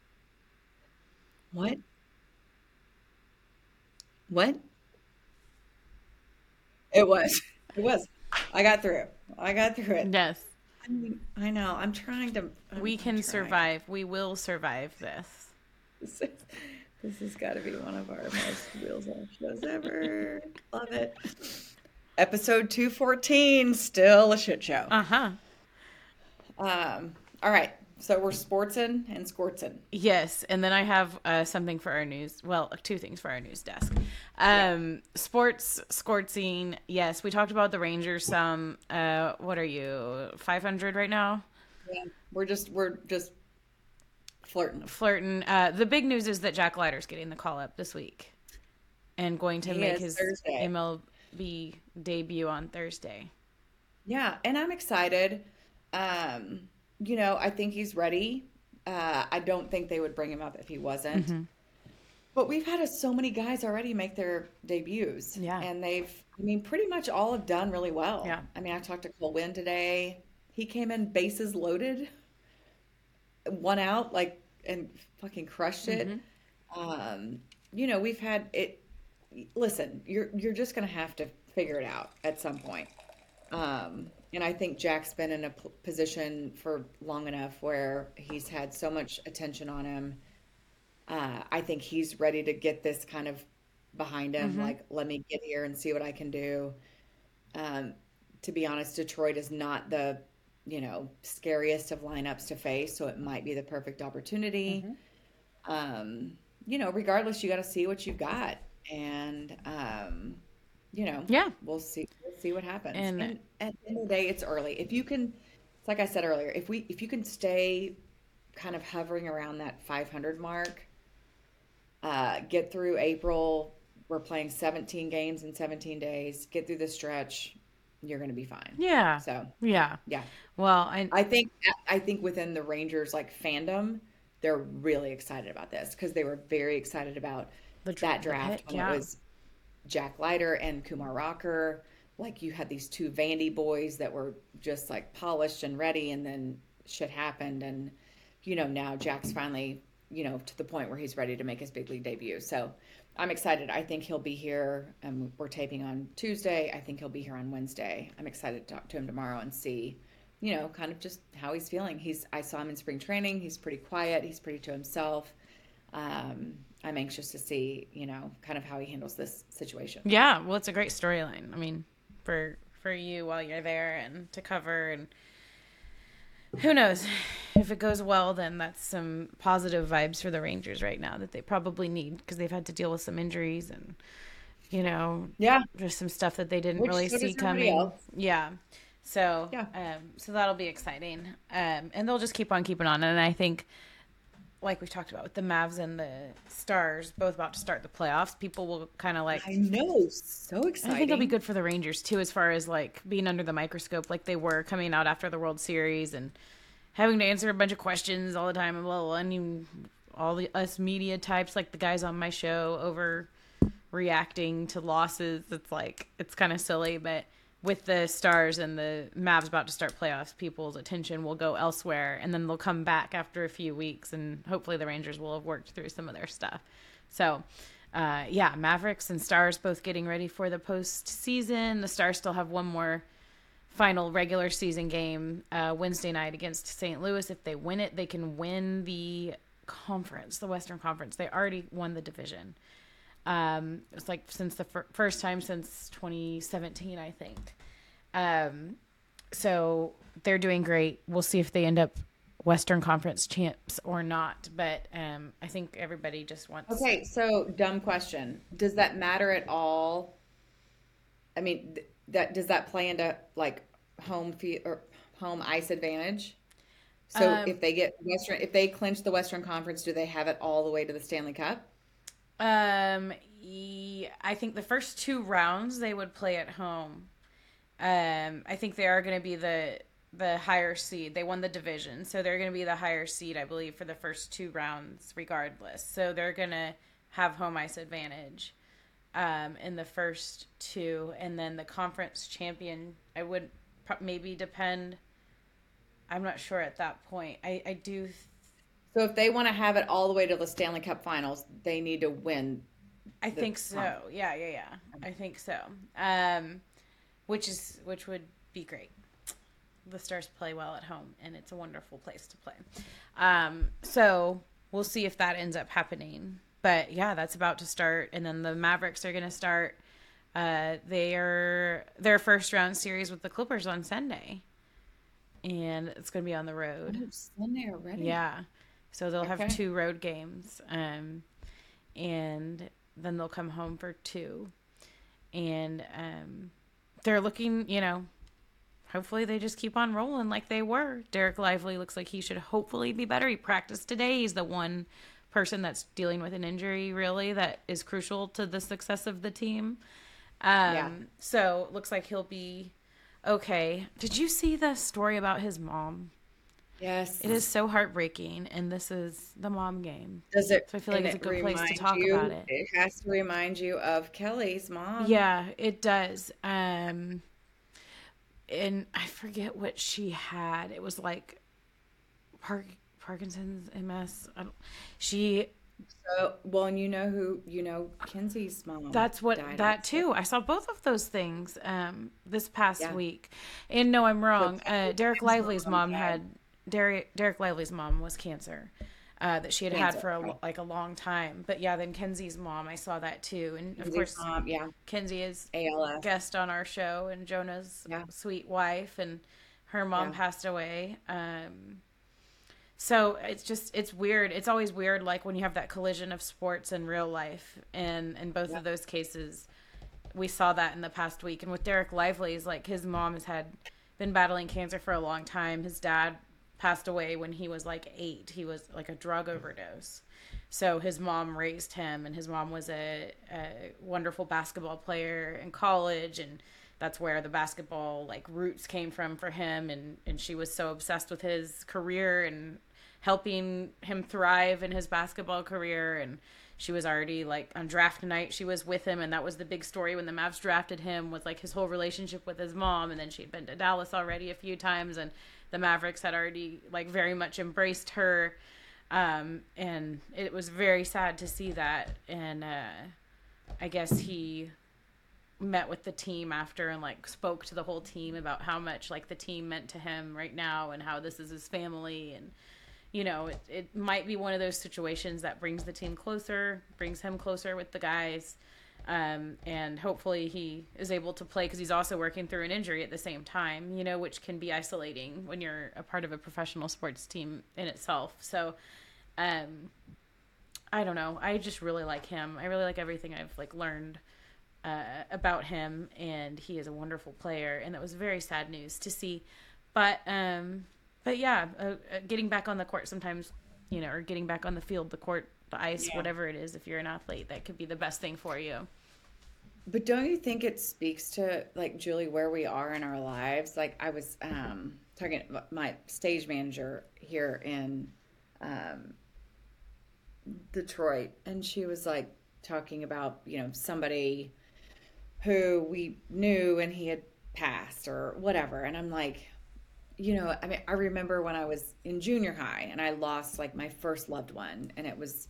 What? What? It was. It was. I got through it. Yes. I know. I'm We can trying. survive. We will survive this. This has got to be one of our most wheels off shows ever. Love it. Episode 214, still a shit show. Uh-huh. All right. So we're sportsin' and squirtsin'. Yes, and then I have something for our news. Well, two things for our news desk. Sports squirtsing. Yes, we talked about the Rangers some. What are you, 500 right now? Yeah. We're just flirting. The big news is that Jack Leiter's getting the call up this week and going to make his Thursday. MLB debut on Thursday. Yeah, and I'm excited. I think he's ready. I don't think they would bring him up if he wasn't. But we've had so many guys already make their debuts. Yeah. And pretty much all have done really well. Yeah. I talked to Cole Winn today. He came in bases loaded, one out, and fucking crushed it. We've had it. Listen, you're just going to have to figure it out at some point. And I think Jack's been in a position for long enough where he's had so much attention on him. I think he's ready to get this kind of behind him. Let me get here and see what I can do. To be honest, Detroit is not the, scariest of lineups to face. So it might be the perfect opportunity. Regardless, you got to see what you've got. And, we'll see what happens. And at the end of the day, it's early. If you can, it's like I said earlier, if you can stay kind of hovering around that 500 mark, get through April, we're playing 17 games in 17 days, get through the stretch, you're going to be fine. Yeah. So, yeah. Well, I think within the Rangers fandom, they're really excited about this because they were very excited about that draft when it was Jack Leiter and Kumar Rocker. You had these two Vandy boys that were just polished and ready, and then shit happened. And, now Jack's finally to the point where he's ready to make his big league debut. So I'm excited. I think he'll be here. We're taping on Tuesday. I think he'll be here on Wednesday. I'm excited to talk to him tomorrow and see, kind of just how he's feeling. I saw him in spring training. He's pretty quiet. He's pretty to himself. I'm anxious to see, kind of how he handles this situation. Yeah, well, it's a great storyline. I mean, for you while you're there and to cover, and who knows, if it goes well, then that's some positive vibes for the Rangers right now that they probably need, because they've had to deal with some injuries and, just some stuff that they didn't really see coming. Yeah. So, so that'll be exciting. And they'll just keep on keeping on. And I think, like we talked about with the Mavs and the Stars, both about to start the playoffs, people will kind of I know, so exciting. I think it'll be good for the Rangers too, as far as like being under the microscope, like they were coming out after the World Series and having to answer a bunch of questions all the time and blah, blah, blah. I mean, all us media types, like the guys on my show, overreacting to losses. It's kind of silly, but with the Stars and the Mavs about to start playoffs, people's attention will go elsewhere, and then they'll come back after a few weeks, and hopefully the Rangers will have worked through some of their stuff. So, Mavericks and Stars both getting ready for the postseason. The Stars still have one more final regular season game Wednesday night against St. Louis. If they win it, they can win the conference, the Western Conference. They already won the division. It's like since the first time since 2017, I think. So they're doing great. We'll see if they end up Western Conference champs or not. But I think everybody just wants. Okay, so dumb question: does that matter at all? I mean, does that play into like home ice advantage? So if they clinch the Western Conference, do they have it all the way to the Stanley Cup? I think the first two rounds they would play at home. I think they are going to be the higher seed. They won the division, so they're going to be the higher seed, I believe, for the first two rounds regardless. So they're going to have home ice advantage in the first two, and then the conference champion, I would maybe depend. I'm not sure at that point. I do. So if they want to have it all the way to the Stanley Cup Finals, they need to win. I think so. Yeah. I think so. Which would be great. The Stars play well at home, and it's a wonderful place to play. So we'll see if that ends up happening. But yeah, that's about to start, and then the Mavericks are going to start their first round series with the Clippers on Sunday, and it's going to be on the road. Oh, Sunday already. Yeah. So they'll have two road games, and then they'll come home for two. And they're looking, hopefully they just keep on rolling like they were. Derek Lively looks like he should hopefully be better. He practiced today. He's the one person that's dealing with an injury, really, that is crucial to the success of the team. So it looks like he'll be okay. Did you see the story about his mom? Yes. It is so heartbreaking, and this is the mom game. Does it? So I feel like it's a good place to talk about it. It has to remind you of Kelly's mom. Yeah, it does. And I forget what she had. It was like Parkinson's, MS. And Kenzie's mom. That's what that too. I saw both of those things this past week. And no, I'm wrong. Derek Lively's mom was cancer that she had for a long time. But yeah, then Kenzie's mom, I saw that too. And of course, Kenzie is ALS guest on our show, and Jonah's sweet wife, and her mom passed away. So it's weird. It's always weird, like when you have that collision of sports and real life. And in both of those cases, we saw that in the past week. And with Derek Lively's, like his mom has been battling cancer for a long time. His dad passed away when he was like 8. He was like a drug overdose. So his mom raised him, and his mom was a wonderful basketball player in college, and that's where the basketball like roots came from for him. And she was so obsessed with his career and helping him thrive in his basketball career. And she was already like on draft night, she was with him. And that was the big story when the Mavs drafted him, was like his whole relationship with his mom. And then she'd been to Dallas already a few times, and the Mavericks had already like very much embraced her. And it was very sad to see that. And I guess he met with the team after and like spoke to the whole team about how much like the team meant to him right now and how this is his family. And it might be one of those situations that brings the team closer, brings him closer with the guys. And hopefully he is able to play, because he's also working through an injury at the same time, which can be isolating when you're a part of a professional sports team in itself. So, I don't know. I just really like him. I really like everything I've like learned about him, and he is a wonderful player. And it was very sad news to see. But yeah, getting back on the court sometimes, or getting back on the field, the court, the ice, whatever it is, if you're an athlete, that could be the best thing for you. But don't you think it speaks to, like, Julie, where we are in our lives? Like, I was talking to my stage manager here in Detroit, and she was like talking about, somebody who we knew and he had passed or whatever. And I'm like, I remember when I was in junior high and I lost like my first loved one, and it was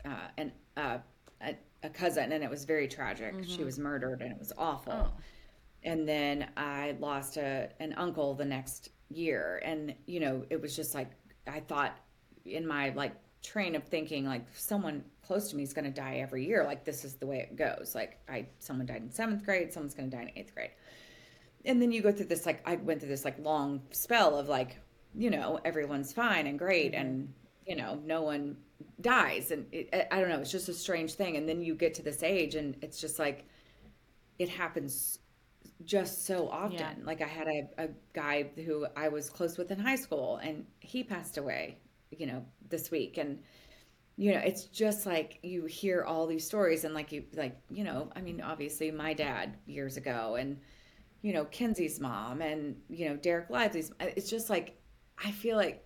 a cousin, and it was very tragic. She was murdered, and it was awful. Oh. And then I lost an uncle the next year, and it was just like, I thought in my like train of thinking, like, someone close to me is going to die every year. Like, this is the way it goes. Like, someone died in 7th grade, someone's going to die in 8th grade. And then you go through this, like, I went through this like long spell of like, everyone's fine and great, and no one dies, and I don't know, it's just a strange thing. And then you get to this age, and it's just like, it happens just so often. Yeah. Like, I had a guy who I was close with in high school, and he passed away, this week. And it's just like, you hear all these stories, and obviously my dad years ago, and Kenzie's mom, and Derek Lively's. It's just like, I feel like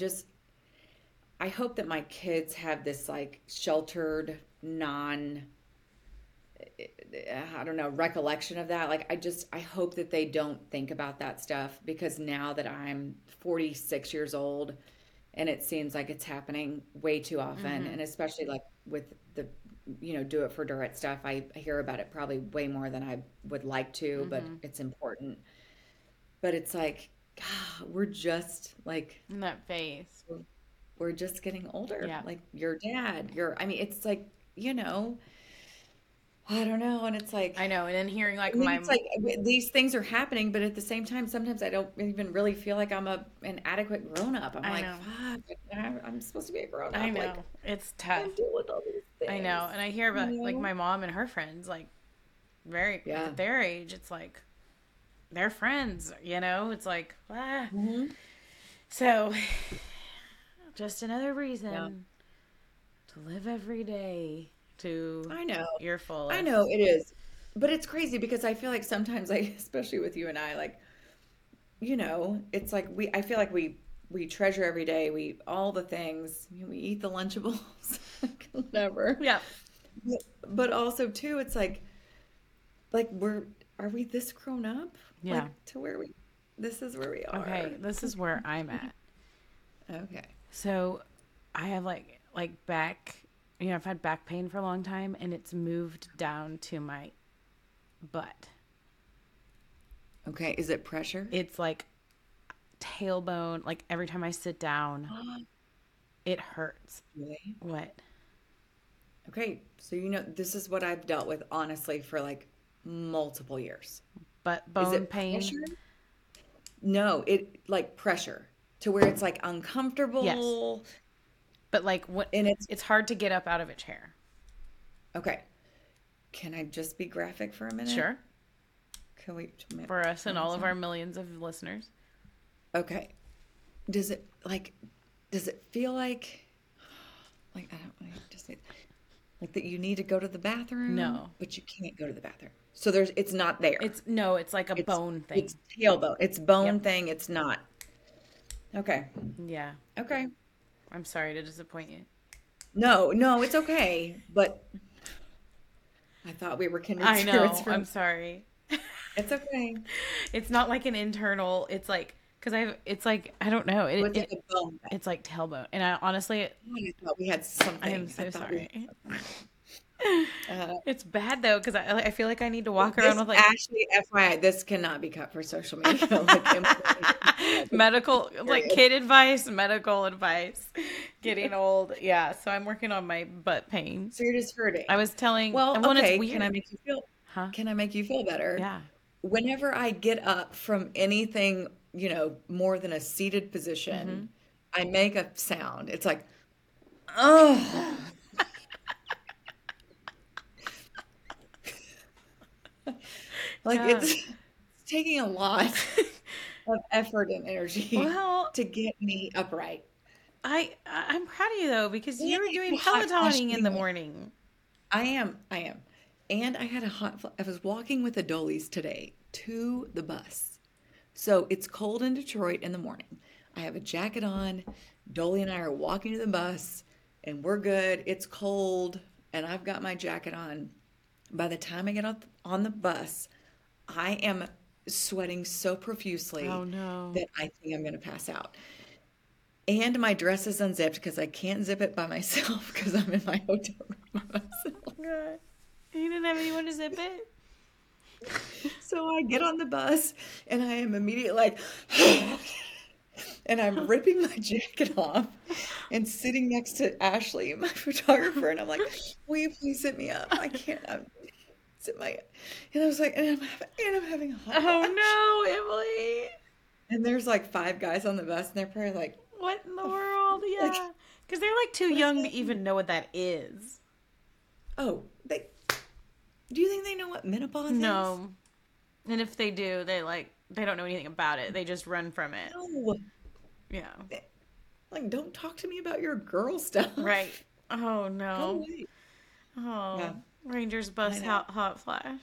I hope that my kids have this like sheltered, recollection of that. Like, I hope that they don't think about that stuff, because now that I'm 46 years old, and it seems like it's happening way too often, and especially like with the Do It for Durrett stuff, I hear about it probably way more than I would like to, but it's important. But it's like, God, we're just like In that phase. we're just getting older. Yeah. Like, your dad, it's like, I don't know. And it's like, I know. And then hearing like and then it's like these things are happening, but at the same time, sometimes I don't even really feel like I'm an adequate grown up. I'm I like, know. fuck, I'm supposed to be a grown up. I know. Like, It's I tough. can't deal with all these things. I know. And I hear about like my mom and her friends, like at their age, it's like they're friends, It's like, So just another reason to live every day to I know. your fullest. I know it is, but it's crazy because I feel like sometimes, like, especially with you and I, like, it's like I feel like we treasure every day. We all the things. We eat the Lunchables, like, whatever. Yeah. But also too, it's like are we this grown up? Yeah. Like, to where this is where we are. Okay, this is where I'm at. Okay. So I have like back, I've had back pain for a long time, and it's moved down to my butt. Okay. Is it pressure? It's like tailbone, like every time I sit down, it hurts. Really? What? Okay. So, this is what I've dealt with, honestly, for like multiple years. But Is bone it pain? pressure? No, it like pressure to where it's like uncomfortable. Yes. But like what? And It's hard to get up out of a chair. okay. Can I just be graphic for a minute? Sure. Can we? For us and all of our millions of listeners. Okay. Does it feel like I don't want to just say, like, that you need to go to the bathroom? No. But you can't go to the bathroom. So it's not there. It's like a bone thing. It's tailbone. It's bone Yep. thing. It's not. Okay. Yeah. Okay. I'm sorry to disappoint you. No, it's okay. But I thought we were kindred I know. spirits from. I'm sorry. It's okay. It's not like an internal. It's like because it's like, I don't know. What's like a bone? It's like tailbone. And I honestly, I thought we had something. I am so sorry. Uh, It's bad though, because I feel like I need to walk around with like Ashley, FYI, this cannot be cut for social media. Like, medical, like kid advice, medical advice, getting old. Yeah. So I'm working on my butt pain. so you're just hurting. I was telling, Well, and okay. it's weird. Can I make you feel? Huh? Can I make you feel better? Yeah. Whenever I get up from anything, more than a seated position, I make a sound. It's like, oh. Like Yeah. it's taking a lot of effort and energy Well, to get me upright. I'm proud of you though, because And you were I doing had a hot flash Pelotoning in the anyway. morning. I am. And I had I was walking with the Dolies today to the bus. So it's cold in Detroit in the morning. I have a jacket on. Dolly and I are walking to the bus and we're good. It's cold and I've got my jacket on. By the time I get on the bus, I am sweating so profusely Oh no. that I think I'm going to pass out. And my dress is unzipped because I can't zip it by myself because I'm in my hotel room by myself. God. You didn't have anyone to zip it? So I get on the bus and I am immediately like, and I'm ripping my jacket off and sitting next to Ashley, my photographer, and I'm like, will you please sit me up? I can't. Sit my, and I was like, and I'm having a hot Oh flash. no, Emily. And there's like 5 guys on the bus, and they're probably like, What in the world? like, Yeah. Because they're like too what is young to that? even know what that is. Oh, do you think they know what menopause is? No. And if they do, they don't know anything about it. They just run from it. No. Yeah. Like, don't talk to me about your girl stuff. Right. Oh Go no. away. Oh. Yeah. Rangers I bus know. hot flash.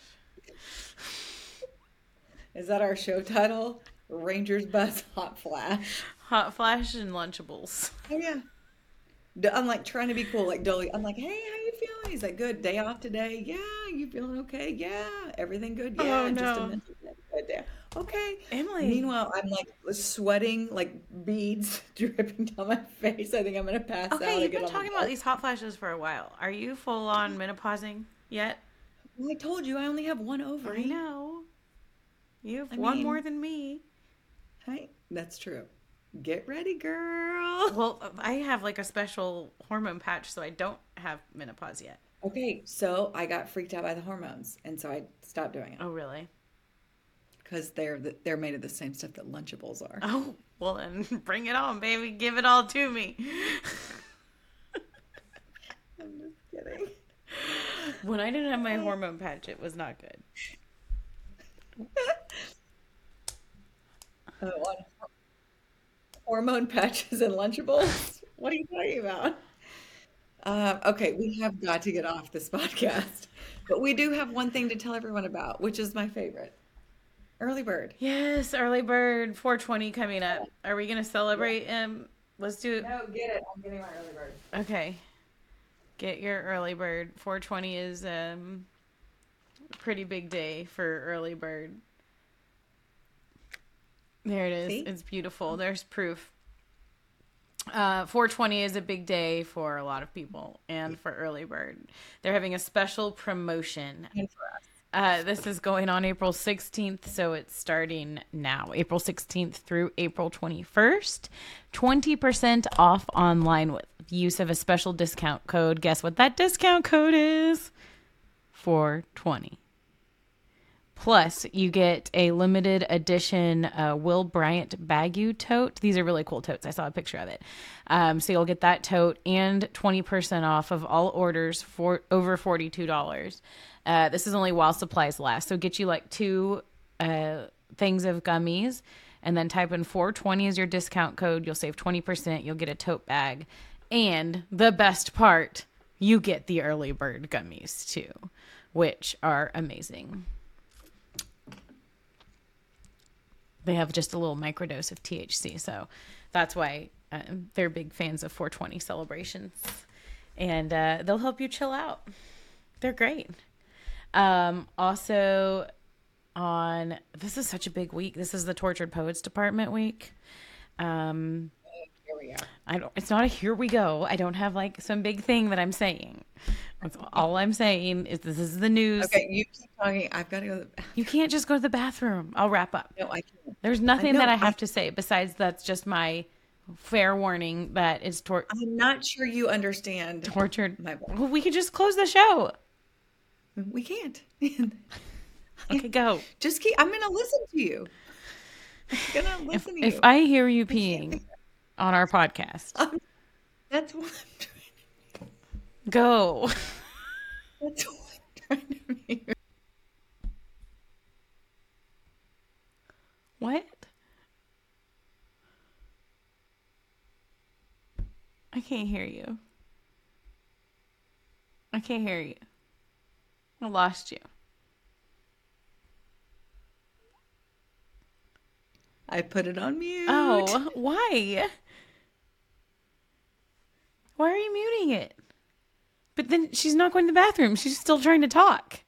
Is that our show title? Rangers Bus Hot Flash. Hot flash and Lunchables. Oh yeah. I'm like trying to be cool, like Dolly. I'm like, hey, how you feeling? He's like, good. Day off today. Yeah. You feeling okay? Yeah. Everything good? Yeah. Oh, Just a no. mental good day. Okay. Emily. Meanwhile, I'm like sweating, like beads dripping down my face. I think I'm gonna pass out. Okay, and you've get been on the talking about bus. these hot flashes for a while. Are you full on menopausing yet? Well, I told you I only have one I ovary. know. You have I one mean- more than me. Hey, that's true. Get ready, girl. Well, I have like a special hormone patch, so I don't have menopause yet. Okay, so I got freaked out by the hormones, and so I stopped doing it Oh, really? because they're made of the same stuff that Lunchables are. Oh, well then bring it on, baby. Give it all to me. I'm just kidding. When I didn't have my hormone patch, it was not good. Oh, on hormone patches and Lunchables? What are you talking about? Okay, we have got to get off this podcast, but we do have one thing to tell everyone about, which is my favorite. Early bird. Yes, early bird 420 coming up. Are we gonna celebrate? Let's do it. No, get it. I'm getting my early bird. Okay. Get your early bird. 420 is a pretty big day for early bird. There it is. See? It's beautiful. There's proof. 420 is a big day for a lot of people and for early bird. They're having a special promotion. And for us. This is going on April 16th, so it's starting now. April 16th through April 21st. 20% off online with use of a special discount code. Guess what that discount code is? 420. Plus, you get a limited edition Will Bryant Bagu tote. These are really cool totes. I saw a picture of it. So you'll get that tote and 20% off of all orders for over $42. This is only while supplies last. So get you like 2 things of gummies and then type in 420 as your discount code. You'll save 20%. You'll get a tote bag. And the best part, you get the early bird gummies too, which are amazing. They have just a little microdose of THC, so that's why they're big fans of 420 celebrations, and they'll help you chill out. They're great. Also, this is such a big week. This is the Tortured Poets Department week. Here we go. It's not a here we go. I don't have like some big thing that I'm saying. That's all I'm saying is this is the news. Okay, you keep talking. I've got to go. You can't just go to the bathroom. I'll wrap up. No, I can't. There's nothing that I have to say besides that's just my fair warning that it's I'm not sure you understand. tortured. My voice. Well, we could just close the show. We can't. Okay, go. Just keep. I'm going to listen to you. I'm going to listen to you. If I hear you peeing on our podcast, That's what I'm trying to go. That's what I'm trying to hear. What? I can't hear you. I can't hear you. I lost you. I put it on mute. Oh, why? Why are you muting it? But then she's not going to the bathroom. She's still trying to talk.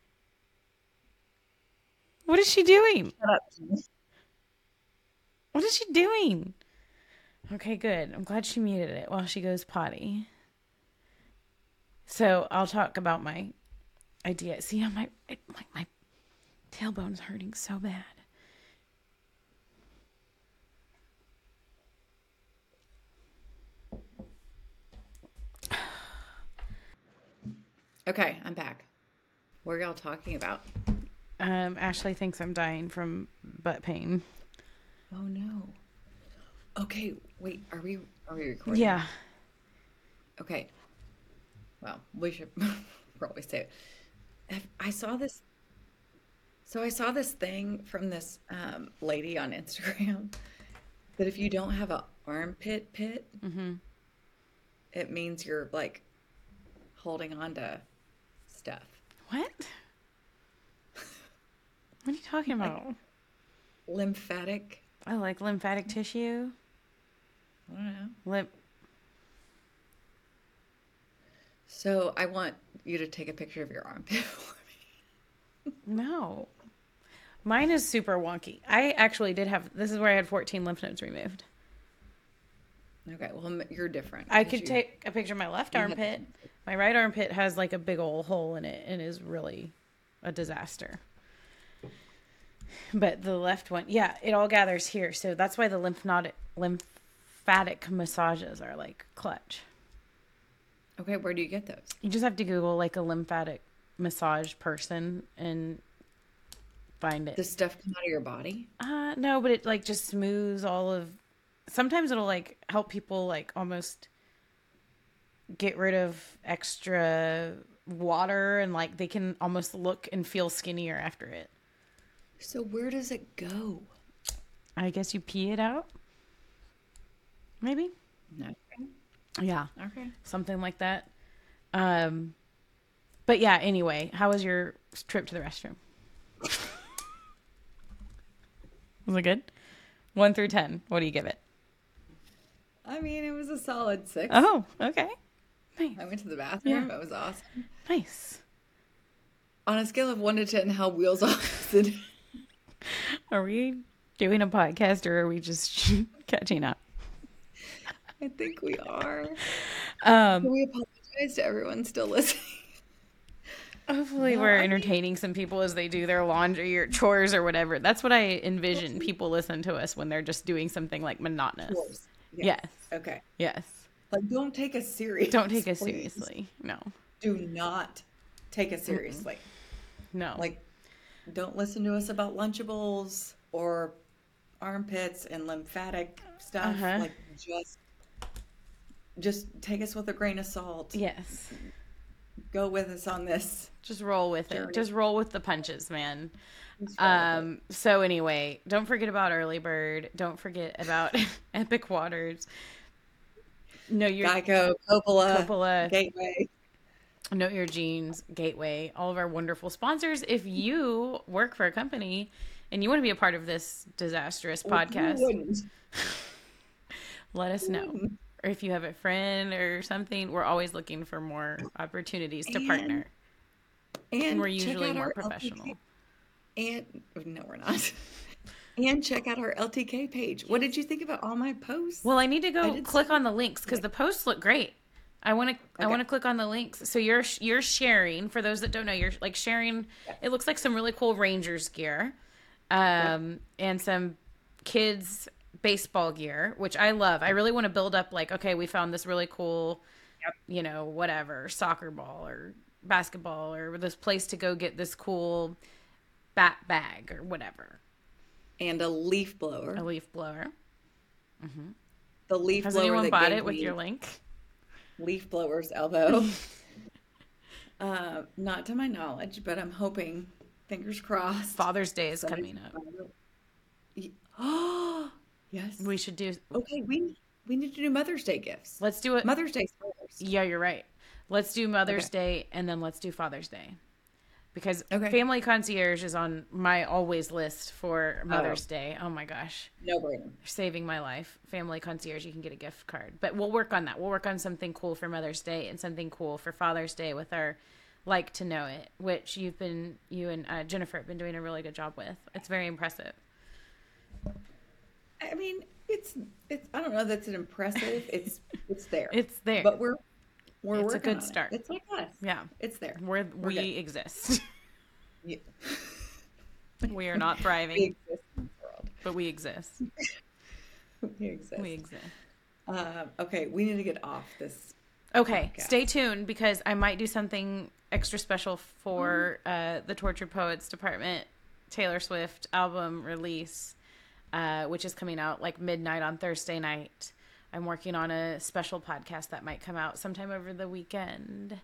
What is she doing? Shut up. What is she doing? Okay, good. I'm glad she muted it while she goes potty. So I'll talk about my idea. See how my tailbone's hurting so bad. Okay, I'm back. What are y'all talking about? Ashley thinks I'm dying from butt pain. Oh no. Okay, wait. Are we recording? Yeah. Okay. Well, we should probably say it. I saw this. So I saw this thing from this lady on Instagram that if you don't have an armpit pit, it means you're like holding on to stuff. What? What are you talking about? Lymphatic. Oh, like lymphatic tissue? I don't know. Lymph. So I want you to take a picture of your armpit for me. No. Mine is super wonky. I actually did have, this is where I had 14 lymph nodes removed. Okay, well, you're different. I 'cause could you- take a picture of my left you had- armpit. My right armpit has like a big old hole in it and is really a disaster. But the left one, yeah, it all gathers here. So that's why the lymphatic massages are like clutch. Okay, where do you get those? You just have to Google like a lymphatic massage person and find it. Does stuff come out of your body? No, but it like just smooths all of. Sometimes it'll like help people like almost get rid of extra water and like they can almost look and feel skinnier after it. So where does it go? I guess you pee it out. Maybe. No. Yeah. Okay. Something like that. But yeah, anyway, how was your trip to the restroom? Was it good? 1 through 10. What do you give it? I mean, it was a solid 6. Oh, okay. Nice. I went to the bathroom. Yeah. It was awesome. Nice. On a scale of 1 to 10, how wheels off is it? Are we doing a podcast or are we just catching up? I think we are. Um, We apologize to everyone still listening. Hopefully we're entertaining some people as they do their laundry or chores or whatever. That's what I envision people listen to us when they're just doing something like monotonous. Chores. Yes. Okay. Yes. Like, don't take us serious. Don't take us please. seriously. No. Do not take us seriously. No. Like, don't listen to us about Lunchables or armpits and lymphatic stuff. Uh-huh. Like, just take us with a grain of salt. Yes. Go with us on this. Just roll with it. Journey. Just roll with the punches, man. Just roll with So anyway, don't forget about Early Bird. Don't forget about Epic Waters. Know your Geico, Coppola. Gateway. Know Your Jeans, Gateway, all of our wonderful sponsors. If you work for a company and you want to be a part of this disastrous podcast, Who wouldn't? let us know. Or if you have a friend or something, we're always looking for more opportunities to partner. And We're check usually out more our professional. And no, we're not. And check out our LTK page. What did you think about all my posts? Well, I need to go click on the links because the posts look great. I want to click on the links. So you're sharing, for those that don't know, you're like sharing. It looks like some really cool Rangers gear, and some kids baseball gear, which I love. I really want to build up like, okay, we found this really cool, whatever, soccer ball or basketball or this place to go get this cool bat bag or whatever. And a leaf blower. A leaf blower. Mm-hmm. The leaf Has blower. Has anyone bought it with your link? Leaf blower's elbow. Not to my knowledge, but I'm hoping, fingers crossed. Father's Day is coming up. Oh, yes. We should do. Okay, we need to do Mother's Day gifts. Let's do it. Mother's Day first. Yeah, you're right. Let's do Mother's Day and then let's do Father's Day. Because Family Concierge is on my always list for Mother's Day. Oh my gosh. No brainer. Saving my life. Family Concierge, you can get a gift card. But we'll work on that. We'll work on something cool for Mother's Day and something cool for Father's Day with our Like to Know It, which you and Jennifer have been doing a really good job with. It's very impressive. I mean, it's I don't know that's an impressive. It's there. It's there. But we're it's a good on start. It's like us. Yeah. It's there. We exist. Yeah. We are not thriving. We exist in the world. But we exist. We exist. We exist. Okay, we need to get off this. Okay, podcast. Stay tuned because I might do something extra special for the Tortured Poets Department Taylor Swift album release, which is coming out like midnight on Thursday night. I'm working on a special podcast that might come out sometime over the weekend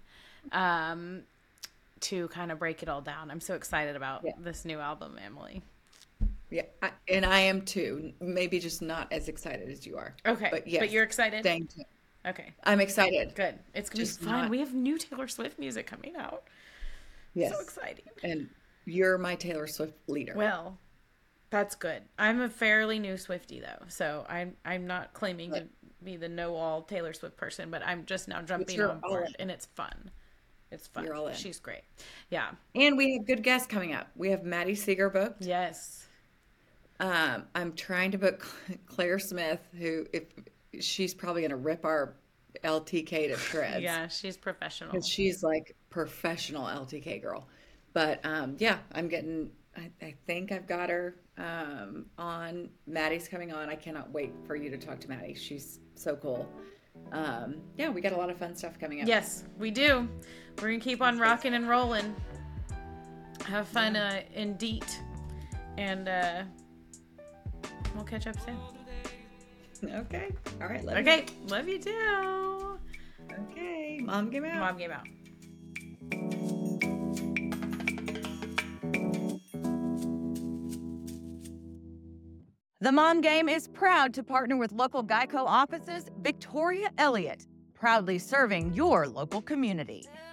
to kind of break it all down. I'm so excited about this new album, Emily. Yeah, and I am too. Maybe just not as excited as you are. Okay, but yes, but you're excited? Dang. Okay. I'm excited. Good. It's going to be fun. We have new Taylor Swift music coming out. Yes. So exciting. And you're my Taylor Swift leader. Well, that's good. I'm a fairly new Swiftie though, so I'm not claiming to be the know-all Taylor Swift person, but I'm just now jumping on board, and it's fun. It's fun. You're all in. She's great. Yeah. And we have good guests coming up. We have Maddie Seeger booked. Yes. I'm trying to book Claire Smith, who she's probably going to rip our LTK to shreds. Yeah, she's professional. Because she's like professional LTK girl. But yeah, I'm getting. I think I've got her on. Maddie's coming on. I cannot wait for you to talk to Maddie. She's so cool. Yeah, we got a lot of fun stuff coming up. Yes, we do. We're gonna keep on rocking and rolling. Have fun in Deet, and we'll catch up soon. Okay. All right. Love you too. Okay. Mom game out. Mom game out. The Mom Game is proud to partner with local Geico offices, Victoria Elliott, proudly serving your local community.